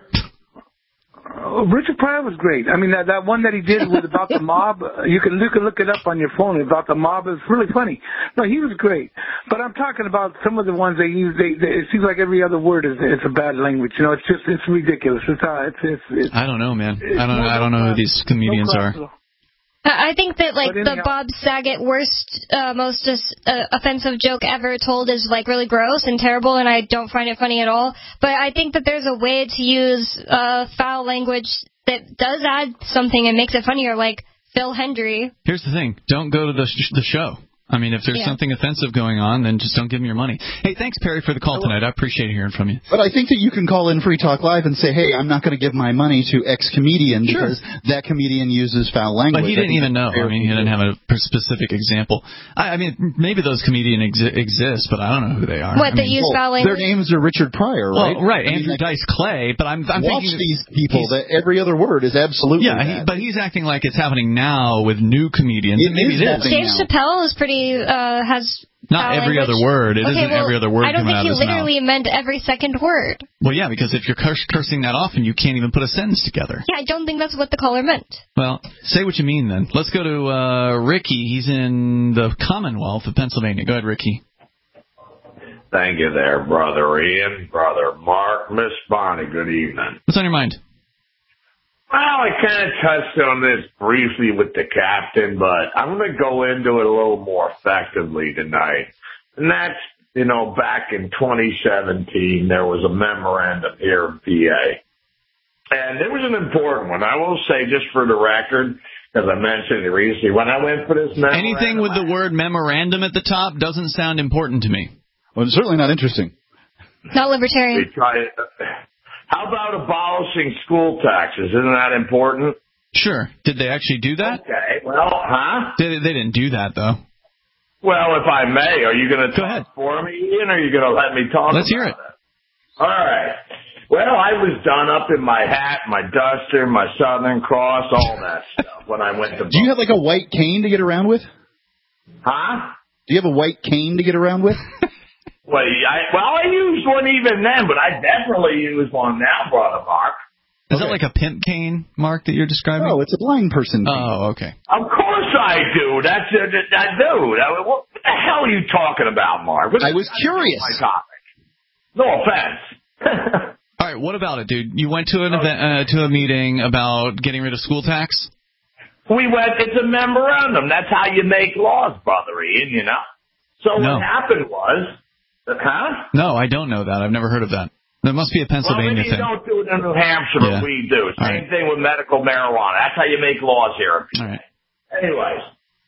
F: Uh, Richard Pryor was great. I mean, that, that one that he did with about the mob, you can, you can look it up on your phone about the mob. It's really funny. No, he was great. But I'm talking about some of the ones they use. They, they, it seems like every other word is it's a bad language. You know, it's just, it's ridiculous. It's, uh, it's, it's, it's
C: I don't know, man. I don't, I don't know who these comedians
F: no
C: are.
D: I think that, like,
F: But
D: the Bob Saget worst, uh, most uh, offensive joke ever told is, like, really gross and terrible, and I don't find it funny at all. But I think that there's a way to use uh, foul language that does add something and makes it funnier, like Phil Hendry.
C: Here's the thing. Don't go to the, sh- the show. I mean, if there's
D: Yeah.
C: something offensive going on, then just don't give them your money. Hey, thanks, Perry, for the call tonight. I appreciate hearing from you.
E: But I think that you can call in Free Talk Live and say, hey, I'm not going to give my money to X comedian
C: Sure.
E: because that comedian uses foul language.
C: But he didn't even know. I mean, he didn't have a specific example. I, I mean, maybe those comedians exi- exist, but I don't know who they are.
D: What,
C: I
D: that
C: mean,
D: use
E: Well,
D: foul language?
E: their names are Richard Pryor, right?
C: Well, right,
E: I mean,
C: Andrew Dice Clay, but I'm, I'm
E: watch
C: thinking
E: these people
C: he's-
E: that every other word is absolutely
C: Yeah, he,
E: bad.
C: but he's acting like it's happening now with new comedians.
E: It
C: and maybe
E: is
C: it is.
E: happening.
D: Dave
E: now.
D: Chappelle is pretty, uh, has
C: Not
D: foul
C: every
D: language.
C: other word. It
D: okay,
C: isn't
D: well,
C: every other word
D: I don't
C: coming
D: think
C: out
D: he
C: of his mouth.
D: literally meant every second word.
C: Well, yeah, because if you're curs- cursing that often, you can't even put a sentence together.
D: Yeah, I don't think that's what the caller meant.
C: Well, say what you mean then. Let's go to uh, Ricky. He's in the Commonwealth of Pennsylvania. Go ahead, Ricky.
L: Thank you there, Brother Ian, Brother Mark, Miss Bonnie, good evening.
C: What's on your mind?
L: Well, I kind of touched on this briefly with the captain, but I'm going to go into it a little more effectively tonight. And that's, you know, back in twenty seventeen, there was a memorandum here in P A. And it was an important one. I will say, just for the record, because I mentioned it recently, when I went for this memorandum...
C: Anything with the word memorandum at the top doesn't sound important to me.
E: Well, it's certainly not interesting.
D: Not libertarian.
L: They try it. How about abolishing school taxes? Isn't that important?
C: Sure. Did they actually do that?
L: Okay. Well, huh?
C: They, they didn't do that, though.
L: Well, if I may, are you going to
C: Go
L: talk
C: ahead.
L: for me, Ian, or are you going to let me talk
C: Let's
L: about
C: hear it.
L: All right. Well, I was done up in my hat, my duster, my Southern Cross, all that stuff when I went to
E: Do you have like a white cane to get around with?
L: Huh?
E: Do you have a white cane to get around with?
L: Well, I, well, I used one even then, but I definitely use one now, Brother Mark.
C: Is that like a pimp cane, Mark, that you're describing?
E: No, it's a blind person cane.
C: Oh, okay.
L: Of course I do. That's uh, I do. That, what the hell are you talking about, Mark? What,
E: I was curious.
L: My topic. No offense.
C: All right, what about it, dude? You went to an event, uh, to a meeting about getting rid of school tax?
L: We went, it's a memorandum. That's how you make laws, Brother Ian, you know. So
C: No.
L: what happened was, huh?
C: No, I don't know that. I've never heard of that. There must be a
L: Well,
C: Pennsylvania
L: maybe you
C: thing.
L: don't do it in New Hampshire,
C: Yeah.
L: but we do.
C: All
L: Same
C: right.
L: thing with medical marijuana. That's how you make laws here.
C: All right.
L: Anyways,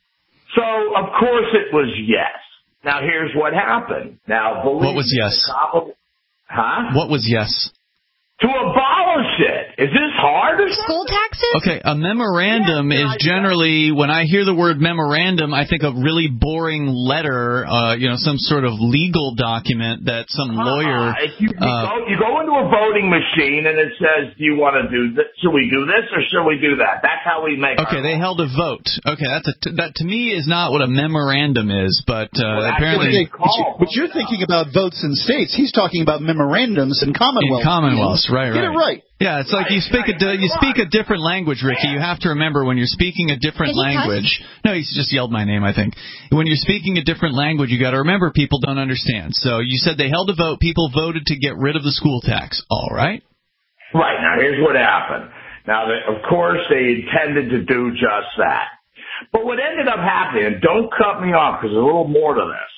L: so of course it was yes. Now here's what happened. Now, believe
C: What was
L: me,
C: yes?
L: the compli- Huh?
C: What was yes?
L: To abolish it. Is this hard or something?
D: School taxes?
C: Okay, a memorandum
L: Yeah,
C: is
L: I-
C: generally, when I hear the word memorandum, I think of really boring letter, uh, you know, some sort of legal document that some lawyer...
L: Uh, if you, you,
C: uh,
L: go, you go into a voting machine and it says, do you want to do this? Should we do this or should we do that? That's how we make
C: Okay,
L: our
C: they held a vote. Okay, that's a t- that to me is not what a memorandum is, but uh,
L: Well, that's
C: apparently
L: what they call
E: But you're thinking about votes in states. He's talking about memorandums in
C: in
E: Commonwealth.
C: Commonwealths, right,
E: Get
C: right.
E: it right.
C: Yeah, it's like you speak a di- you speak a different language, Ricky. You have to remember when you're speaking a different
D: Did he cuss?
C: language. No, he's just yelled my name, I think. When you're speaking a different language, you got to remember people don't understand. So you said they held a vote. People voted to get rid of the school tax. All right.
L: Right. Now, here's what happened. Now, they, of course, they intended to do just that. But what ended up happening, and don't cut me off because there's a little more to this.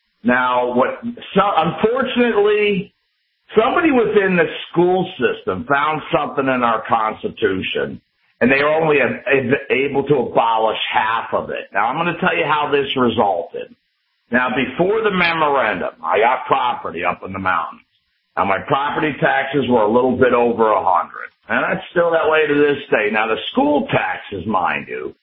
L: Now, what? So, unfortunately, somebody within the school system found something in our Constitution, and they were only able to abolish half of it. Now, I'm going to tell you how this resulted. Now, before the memorandum, I got property up in the mountains. Now, my property taxes were a little bit over a hundred, and that's still that way to this day. Now, the school taxes, mind you,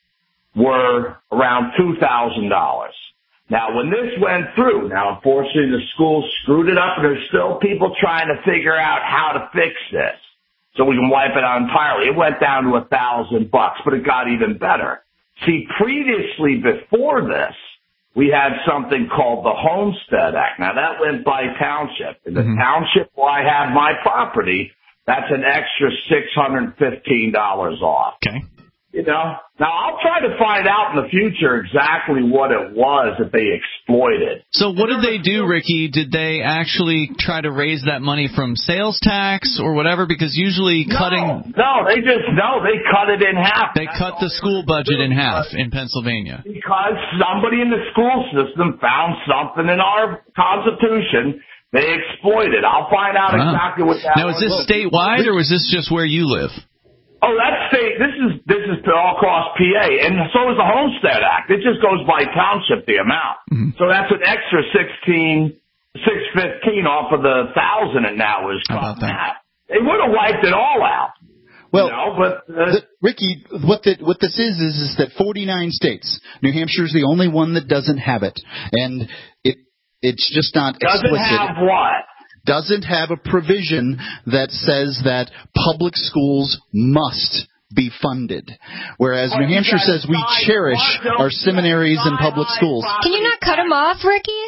L: were around two thousand dollars. Now, when this went through, now, unfortunately, the school screwed it up, and there's still people trying to figure out how to fix this so we can wipe it out entirely. It went down to a thousand bucks, but it got even better. See, previously, before this, we had something called the Homestead Act. Now, that went by township. In the mm-hmm. township where I have my property, that's an extra six hundred fifteen dollars off.
C: Okay.
L: You know, now I'll try to find out in the future exactly what it was that they exploited.
C: So what did they do, Ricky? Did they actually try to raise that money from sales tax or whatever? Because usually cutting...
L: No, no, they just, no, they cut it in half.
C: They cut the school budget in half in Pennsylvania.
L: Because somebody in the school system found something in our Constitution they exploited. I'll find out wow. exactly what that
C: Now, is this statewide or was this just where you live?
L: Oh, that's state. This is this is all across P A, and so is the Homestead Act. It just goes by township the amount. Mm-hmm. So that's an extra sixteen, six fifteen off of the thousand, and now is cut that. They would have wiped it all out.
E: Well,
L: you know, but uh,
E: the, Ricky, what the, what this is is is that forty-nine states. New Hampshire is the only one that doesn't have it, and it it's just not
L: doesn't
E: explicit.
L: have what?
E: Doesn't have a provision that says that public schools must be funded, whereas New Hampshire says we cherish our seminaries and public schools.
D: Can you not cut him off, Ricky?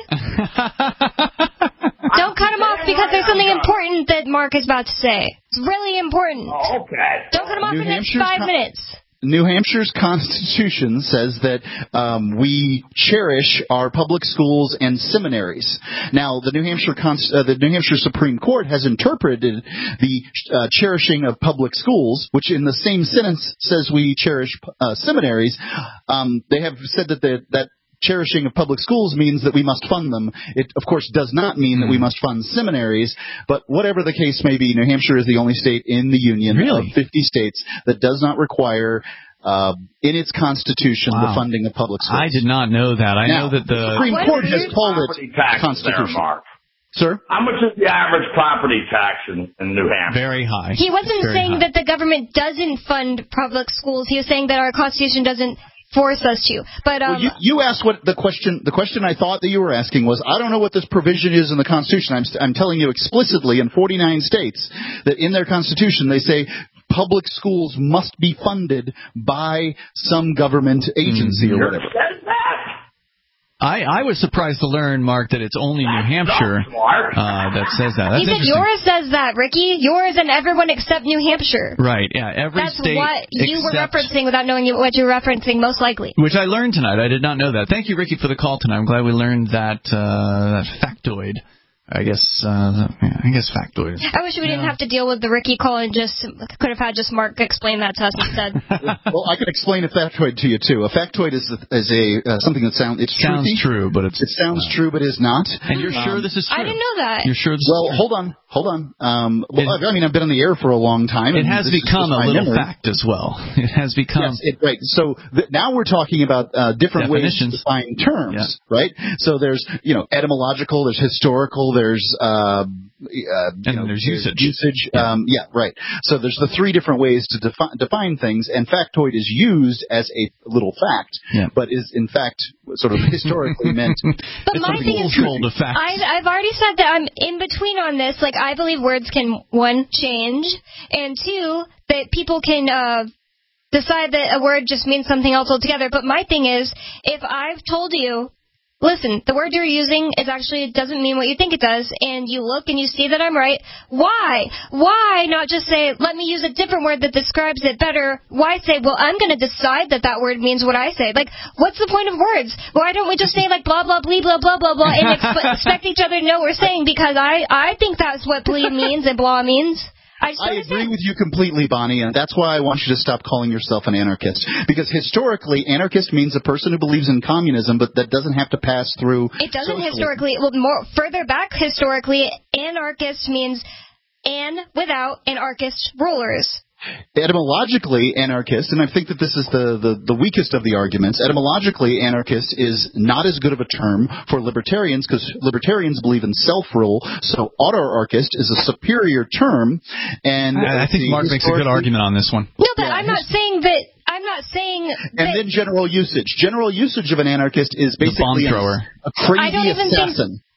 D: Don't cut him off because there's something important that Mark is about to say. It's really important.
L: Oh, okay.
D: Don't cut him off in the next five minutes.
E: New Hampshire's Constitution says that um, we cherish our public schools and seminaries. Now, the New Hampshire Const- uh, the New Hampshire Supreme Court has interpreted the uh, cherishing of public schools, which in the same sentence says we cherish uh, seminaries. Um, they have said that the, that cherishing of public schools means that we must fund them. It, of course, does not mean mm. that we must fund seminaries, but whatever the case may be, New Hampshire is the only state in the Union
C: really?
E: of fifty states that does not require, uh, in its constitution, wow. the funding of public schools.
C: I did not know that. I
E: now,
C: know that the,
E: the Supreme Court has called it constitutional.
L: Mark?
E: Sir?
L: How much is the average property tax in, in New Hampshire?
C: Very high.
D: He wasn't saying
C: high.
D: that the government doesn't fund public schools. He was saying that our Constitution doesn't force us to. But um,
E: well, you, you asked what the question. The question I thought that you were asking was, I don't know what this provision is in the Constitution. I'm, I'm telling you explicitly in forty-nine states that in their Constitution they say public schools must be funded by some government agency mm-hmm. or whatever.
C: I, I was surprised to learn, Mark, that it's only New Hampshire uh, that says that. That's
D: he said yours says that, Ricky. Yours and everyone except New Hampshire.
C: Right, yeah. Every
D: That's
C: state
D: what you were
C: except,
D: referencing without knowing what you were referencing, most likely.
C: Which I learned tonight. I did not know that. Thank you, Ricky, for the call tonight. I'm glad we learned that, uh, that factoid. I guess, uh, I guess factoid.
D: I wish we
C: yeah.
D: didn't have to deal with the Ricky call and just could have had just Mark explain that to us instead.
E: Well, I could explain a factoid to you too. A factoid is a, is a uh, something that sound, it's
C: sounds
E: truthy.
C: true, but it's
E: it sounds
C: uh,
E: true, but is not.
C: And you're
E: um,
C: sure this is true?
D: I didn't know that.
C: You're sure? This
E: well,
C: is true?
E: hold on, hold on. Um, well,
C: it,
E: I mean, I've been on the air for a long time.
C: It has become a little memory. fact as well. It has become.
E: Yes, it, right. So th- now we're talking about uh, different ways to define terms, yeah. right? So there's, you know, etymological, there's historical, there's. Uh, Uh,
C: and
E: know,
C: there's usage.
E: Usage,
C: yeah.
E: Um, yeah, right. So there's the three different ways to defi- define things, and factoid is used as a little fact,
C: yeah.
E: but is in fact sort of historically meant.
D: But my thing is, I, I've already said that I'm in between on this. Like, I believe words can, one, change, and two, that people can uh, decide that a word just means something else altogether. But my thing is, if I've told you, listen, the word you're using is actually it doesn't mean what you think it does, and you look and you see that I'm right. Why? Why not just say, let me use a different word that describes it better? Why say, well, I'm going to decide that that word means what I say? Like, what's the point of words? Why don't we just say, like, blah, blah, blee, blah, blah, blah, blah, and exp- expect each other to know what we're saying? Because I, I think that's what blee means and blah means. I,
E: I agree with you completely, Bonnie, and that's why I want you to stop calling yourself an anarchist. Because historically, anarchist means a person who believes in communism, but that doesn't have to pass through.
D: It doesn't
E: socialism.
D: historically. Well, more further back historically, anarchist means an without anarchist rulers.
E: Etymologically, anarchist, and I think that this is the, the, the weakest of the arguments, etymologically, anarchist is not as good of a term for libertarians because libertarians believe in self-rule, so autarchist is a superior term. And
C: I, I think Mark makes a good argument on this one.
D: No, but yeah, I'm not saying that. I'm not saying that.
E: And then general usage. General usage of an anarchist is basically
C: a,
E: a crazy
D: I don't even
E: assassin.
D: Think, I'm not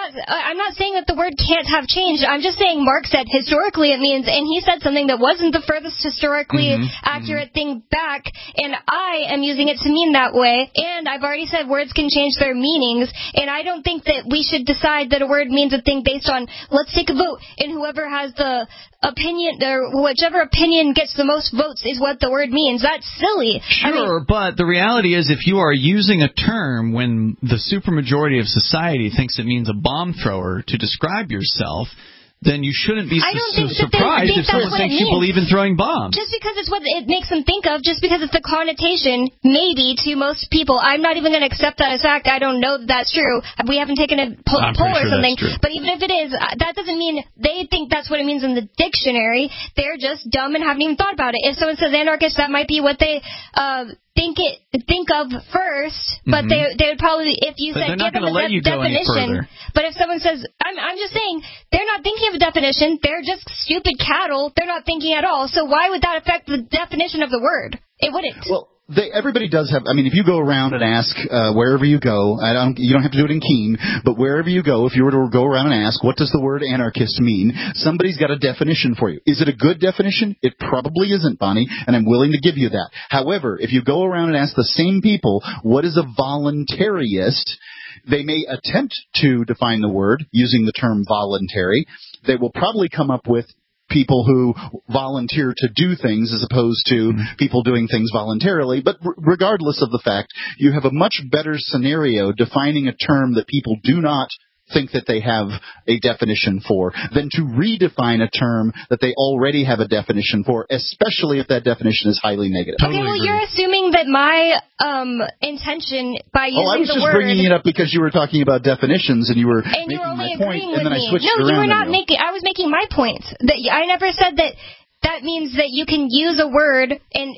D: Yes, I'm not saying that the word can't have changed. I'm just saying Mark said historically it means, and he said something that wasn't the furthest historically mm-hmm. accurate mm-hmm. thing back, and I am using it to mean that way, and I've already said words can change their meanings, and I don't think that we should decide that a word means a thing based on, let's take a vote, and whoever has the opinion, or whichever opinion gets the most votes is what the word means. That's silly.
C: Sure, I mean, but the reality is if you are using a term when the supermajority of society thinks it means a bomb thrower to describe yourself, then you shouldn't be su- surprised if someone thinks you believe in throwing bombs.
D: Just because it's what it makes them think of, just because it's the connotation, maybe, to most people. I'm not even going to accept that as fact. I don't know that that's true. We haven't taken a poll, poll or
C: sure
D: something. But even if it is, that doesn't mean they think that's what it means in the dictionary. They're just dumb and haven't even thought about it. If someone says anarchist, that might be what they... Uh, think it think of first, but mm-hmm. they they would probably, if you
C: but
D: said give them a de- definition, but if someone says, I'm I'm just saying, they're not thinking of a definition, they're just stupid cattle, they're not thinking at all, so why would that affect the definition of the word? It wouldn't.
E: Well, They, everybody does have. I mean, if you go around and ask uh, wherever you go, I don't. You don't have to do it in Keene, but wherever you go, if you were to go around and ask, what does the word anarchist mean? Somebody's got a definition for you. Is it a good definition? It probably isn't, Bonnie, and I'm willing to give you that. However, if you go around and ask the same people, what is a voluntarist? They may attempt to define the word using the term voluntary. They will probably come up with people who volunteer to do things as opposed to mm-hmm. people doing things voluntarily. But r- regardless of the fact, you have a much better scenario defining a term that people do not think that they have a definition for than to redefine a term that they already have a definition for, especially if that definition is highly negative.
D: Okay, well, you're assuming that my um, intention by using the word...
E: Oh, I was just
D: word,
E: bringing it up because you were talking about definitions and you were
D: and
E: making
D: you were only
E: my point,
D: agreeing
E: and then
D: with
E: I
D: me.
E: switched
D: no,
E: around.
D: No, you were not
E: you.
D: making... I was making my point. That I never said that that means that you can use a word and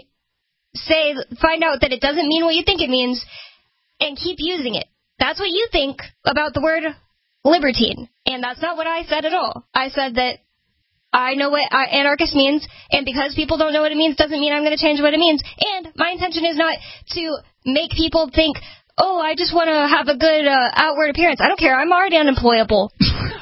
D: say, find out that it doesn't mean what you think it means and keep using it. That's what you think about the word libertine, and that's not what I said at all. I said that I know what anarchist means, and because people don't know what it means doesn't mean I'm going to change what it means. And my intention is not to make people think, oh, I just want to have a good uh, outward appearance. I don't care. I'm already unemployable.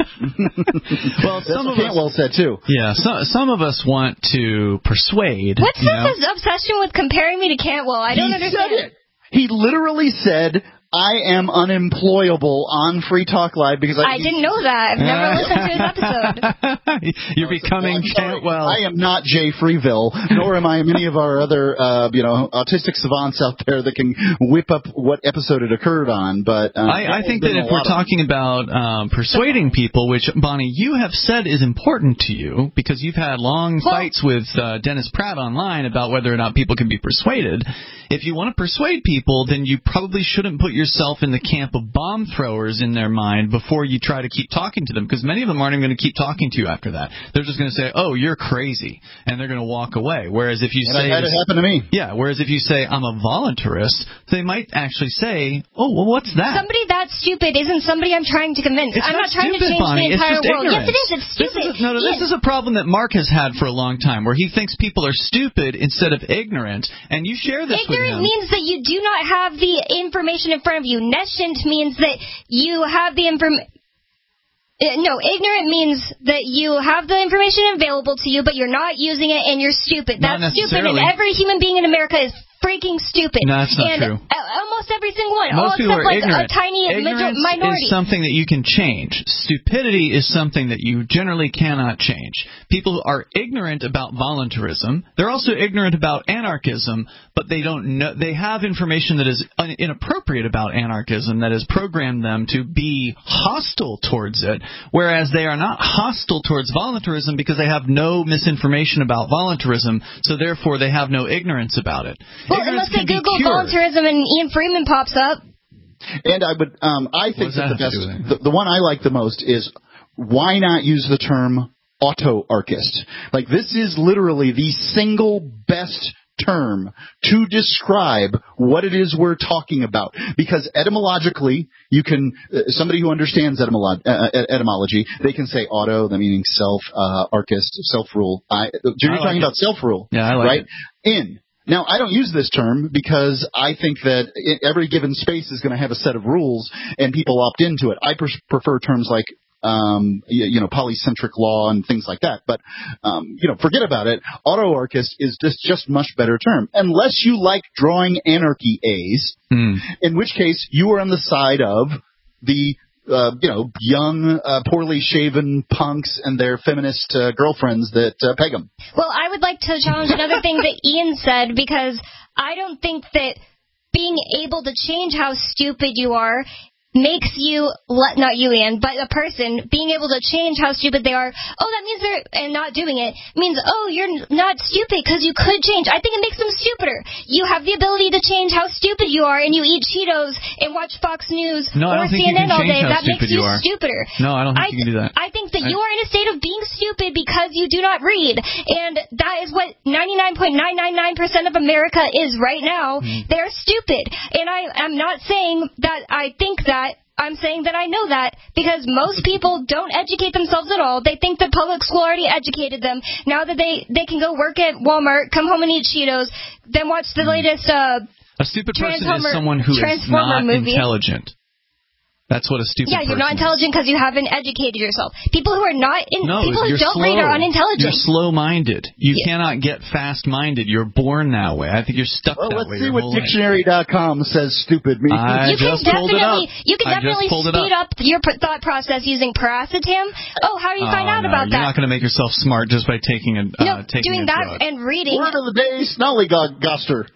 C: Well, some
E: That's
C: of us,
E: well said too.
C: Yeah, some some of us want to persuade.
D: What's
C: you know?
D: this obsession with comparing me to Cantwell? I don't
E: he
D: understand.
E: Said it. He literally said, I am unemployable on Free Talk Live because I,
D: I didn't know that. I've never listened to his episode.
C: You're becoming Cantwell.
E: I am not Jay Freeville, nor am I many of our other, uh, you know, autistic savants out there that can whip up what episode it occurred on. But um,
C: I, I think that if we're talking about um, persuading people, which Bonnie, you have said is important to you because you've had long well, fights with uh, Dennis Pratt online about whether or not people can be persuaded. If you want to persuade people, then you probably shouldn't put yourself in the camp of bomb throwers in their mind before you try to keep talking to them, because many of them aren't even going to keep talking to you after that. They're just going to say, oh, you're crazy, and they're going to walk away. Whereas if you
E: and
C: say...
E: I had it happen to me.
C: Yeah, whereas if you say, I'm a voluntarist, they might actually say, oh, well, what's that?
D: Somebody that stupid isn't somebody I'm trying to convince.
C: It's
D: I'm
C: not,
D: not trying
C: stupid,
D: to change
C: Bonnie.
D: the entire
C: it's just
D: world.
C: Ignorance.
D: Yes, it is. It's stupid.
C: This is a, no, no, this is a problem that Mark has had for a long time, where he thinks people are stupid instead of ignorant, and you share this
D: Ignorant
C: with him.
D: means that you do not have the information in front of you. Nescient means that you have the information. No, ignorant means that you have the information available to you, but you're not using it, and you're stupid.
C: Not
D: That's stupid, and
C: necessarily.
D: every human being in America is freaking stupid.
C: No, that's not
D: and
C: true.
D: Almost every single one.
C: Most
D: all
C: people
D: except
C: are
D: like
C: ignorant.
D: a tiny
C: Ignorance
D: minority.
C: is something that you can change. Stupidity is something that you generally cannot change. People are ignorant about voluntarism. They're also ignorant about anarchism, but they don't know. They have information that is inappropriate about anarchism that has programmed them to be hostile towards it, whereas they are not hostile towards voluntarism because they have no misinformation about voluntarism, so therefore they have no ignorance about it.
D: Well,
C: Ignorance
D: unless they
C: can be
D: Google
C: cured.
D: voluntarism and Ian Freeman pops up.
E: And I would, um, I think that,
C: that
E: the best, the, the one I like the most is why not use the term auto-archist? Like, this is literally the single best term to describe what it is we're talking about, because etymologically you can uh, somebody who understands etymolo- uh, etymology, they can say auto, that meaning self, uh, archist, self-rule. I, you're
C: I like
E: talking
C: it.
E: about self-rule,
C: yeah, I like
E: right?
C: It.
E: In Now, I don't use this term because I think that it, every given space is going to have a set of rules, and people opt into it. I pre- prefer terms like um, you, you know, polycentric law and things like that. But, um, you know, forget about it. Auto-anarchist is just just much better term. Unless you like drawing anarchy A's, hmm. in which case you are on the side of the Uh, you know, young, uh, poorly shaven punks and their feminist uh, girlfriends that uh, peg them.
D: Well, I would like to challenge another thing that Ian said, because I don't think that being able to change how stupid you are makes you, not you, Ian, but a person being able to change how stupid they are. Oh, that means they're, and not doing it, means, oh, you're not stupid because you could change. I think it makes them stupider. You have the ability to change how stupid you are, and you eat Cheetos and watch Fox News
C: no,
D: or C N N all day. That makes you, you stupider.
C: No, I don't think
D: I,
C: you can do that.
D: I think that
C: I,
D: you are in a state of being stupid because you do not read, and that is what ninety-nine point nine nine nine percent of America is right now. Mm. They're stupid. And I am not saying that I think that. I'm saying that I know that because most people don't educate themselves at all. They think the public school already educated them. Now that they, they can go work at Walmart, come home and eat Cheetos, then watch the latest uh,
C: A stupid person is someone who is not
D: movie.
C: intelligent. That's what a stupid
D: yeah,
C: person
D: you're not intelligent because you haven't educated yourself. People who are not in,
C: no,
D: people who don't
C: slow.
D: read are unintelligent.
C: You're slow-minded. You
D: yeah.
C: cannot get fast-minded. You're born that way. I think you're stuck
E: well,
C: that
E: way.
C: way.
E: Let's see what dictionary dot com says stupid means.
C: I
D: you
C: just
D: can
C: pulled it up.
D: You can definitely speed up. up your thought process using paracetam. Oh, how do you find
C: oh,
D: out
C: no,
D: about
C: you're
D: that?
C: You're not going to make yourself smart just by taking a uh,
D: no,
C: taking
D: doing
C: a
D: that
C: drug.
D: and reading.
E: Word of the day, Snollygoster.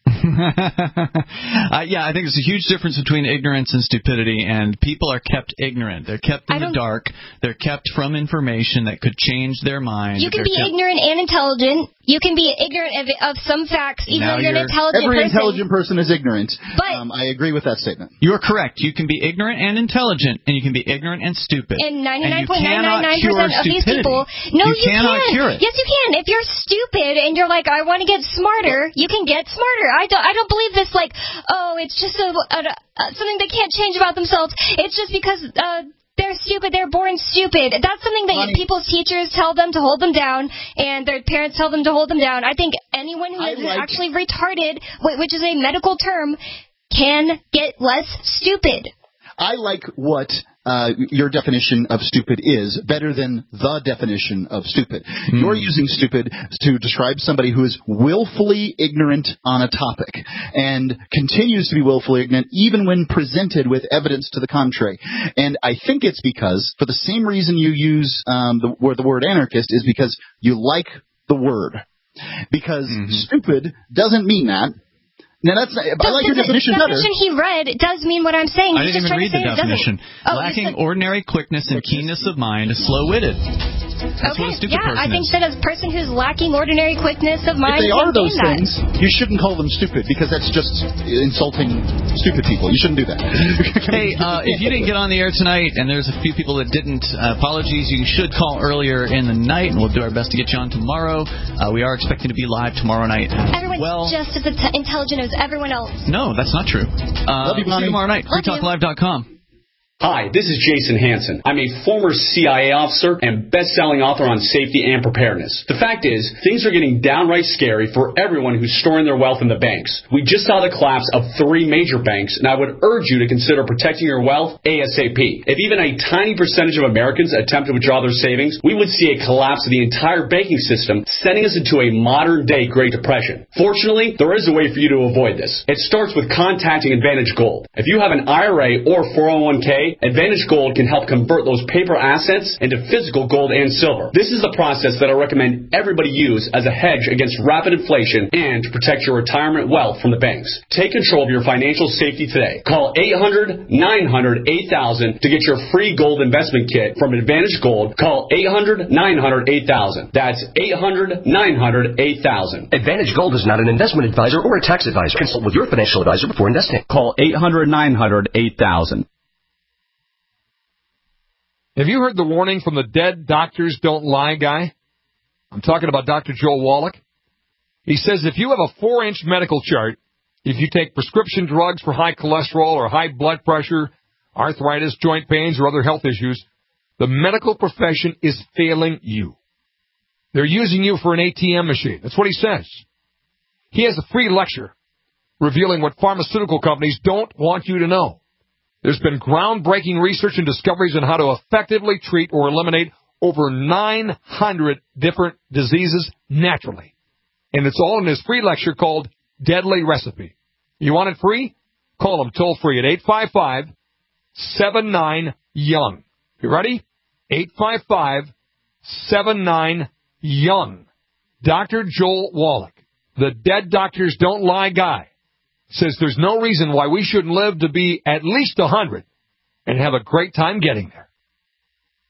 C: uh, yeah, I think there's a huge difference between ignorance and stupidity, and people are kept ignorant. They're kept in the dark. They're kept from information that could change their mind.
D: You can
C: They're
D: be
C: kept...
D: ignorant and intelligent. You can be ignorant of, of some facts, even
C: now
D: though you're,
C: you're
D: an intelligent
E: every
D: person.
E: Every intelligent person is ignorant.
D: But
E: um, I agree with that statement.
C: You're correct. You can be ignorant and intelligent, and you can be ignorant and stupid.
D: And ninety-nine point nine nine nine percent of these people, no,
C: you,
D: you
C: cannot
D: can.
C: Cure it.
D: Yes, you can. If you're stupid and you're like, I want to get smarter, you can get smarter. I don't. I don't believe this. Like, oh, it's just a, a, a, something they can't change about themselves. It's just because uh, they're stupid. They're born stupid. That's something that Honey. people's teachers tell them to hold them down, and their parents tell them to hold them down. I think anyone who is like, actually retarded, which is a medical term, can get less stupid.
E: I like what uh, your definition of stupid is better than the definition of stupid. Mm. You're using stupid to describe somebody who is willfully ignorant on a topic and continues to be willfully ignorant even when presented with evidence to the contrary. And I think it's because, for the same reason you use um, the, word, the word anarchist, is because you like the word. Because mm-hmm. stupid doesn't mean that. Now, that's not, I like your definition
D: better.
E: The
D: definition he read does mean what I'm saying.
C: I
D: He's
C: didn't
D: just
C: even read the definition.
D: Oh,
C: Lacking
D: said,
C: ordinary quickness and keenness of mind, slow-witted. That's
D: okay,
C: what a stupid
D: yeah,
C: person
D: I think
C: is.
D: that a person who's lacking ordinary quickness of mind.
E: If they are those
D: that.
E: things, you shouldn't call them stupid because that's just insulting stupid people. You shouldn't do that.
C: Hey, uh, if you didn't get on the air tonight, and there's a few people that didn't, uh, apologies. You should call earlier in the night, and we'll do our best to get you on tomorrow. Uh, we are expecting to be live tomorrow night.
D: Everyone's
C: well,
D: just as intelligent as everyone else.
C: No, that's not true. Uh,
E: Love you,
C: we'll see you tomorrow night. free talk live dot com.
M: Hi, this is Jason Hansen. I'm a former C I A officer and best-selling author on safety and preparedness. The fact is, things are getting downright scary for everyone who's storing their wealth in the banks. We just saw the collapse of three major banks, and I would urge you to consider protecting your wealth ASAP. If even a tiny percentage of Americans attempt to withdraw their savings, we would see a collapse of the entire banking system, sending us into a modern-day Great Depression. Fortunately, there is a way for you to avoid this. It starts with contacting Advantage Gold. If you have an I R A or four oh one k, Advantage Gold can help convert those paper assets into physical gold and silver. This is the process that I recommend everybody use as a hedge against rapid inflation and to protect your retirement wealth from the banks. Take control of your financial safety today. Call eight hundred nine hundred eight thousand to get your free gold investment kit from Advantage Gold. Call eight hundred nine hundred eight thousand. That's eight hundred nine hundred eight thousand.
N: Advantage Gold is not an investment advisor or a tax advisor. Consult with your financial advisor before investing.
O: Call eight hundred nine hundred eight thousand.
P: Have you heard the warning from the dead doctors don't lie guy? I'm talking about Doctor Joel Wallach. He says if you have a four-inch medical chart, if you take prescription drugs for high cholesterol or high blood pressure, arthritis, joint pains, or other health issues, the medical profession is failing you. They're using you for an A T M machine. That's what he says. He has a free lecture revealing what pharmaceutical companies don't want you to know. There's been groundbreaking research and discoveries on how to effectively treat or eliminate over nine hundred different diseases naturally. And it's all in his free lecture called Deadly Recipe. You want it free? Call him toll free at eight five five, seven nine, young. You ready? eight five five, seven nine, young. Doctor Joel Wallach, the Dead Doctors Don't Lie guy, says there's no reason why we shouldn't live to be at least one hundred and have a great time getting there.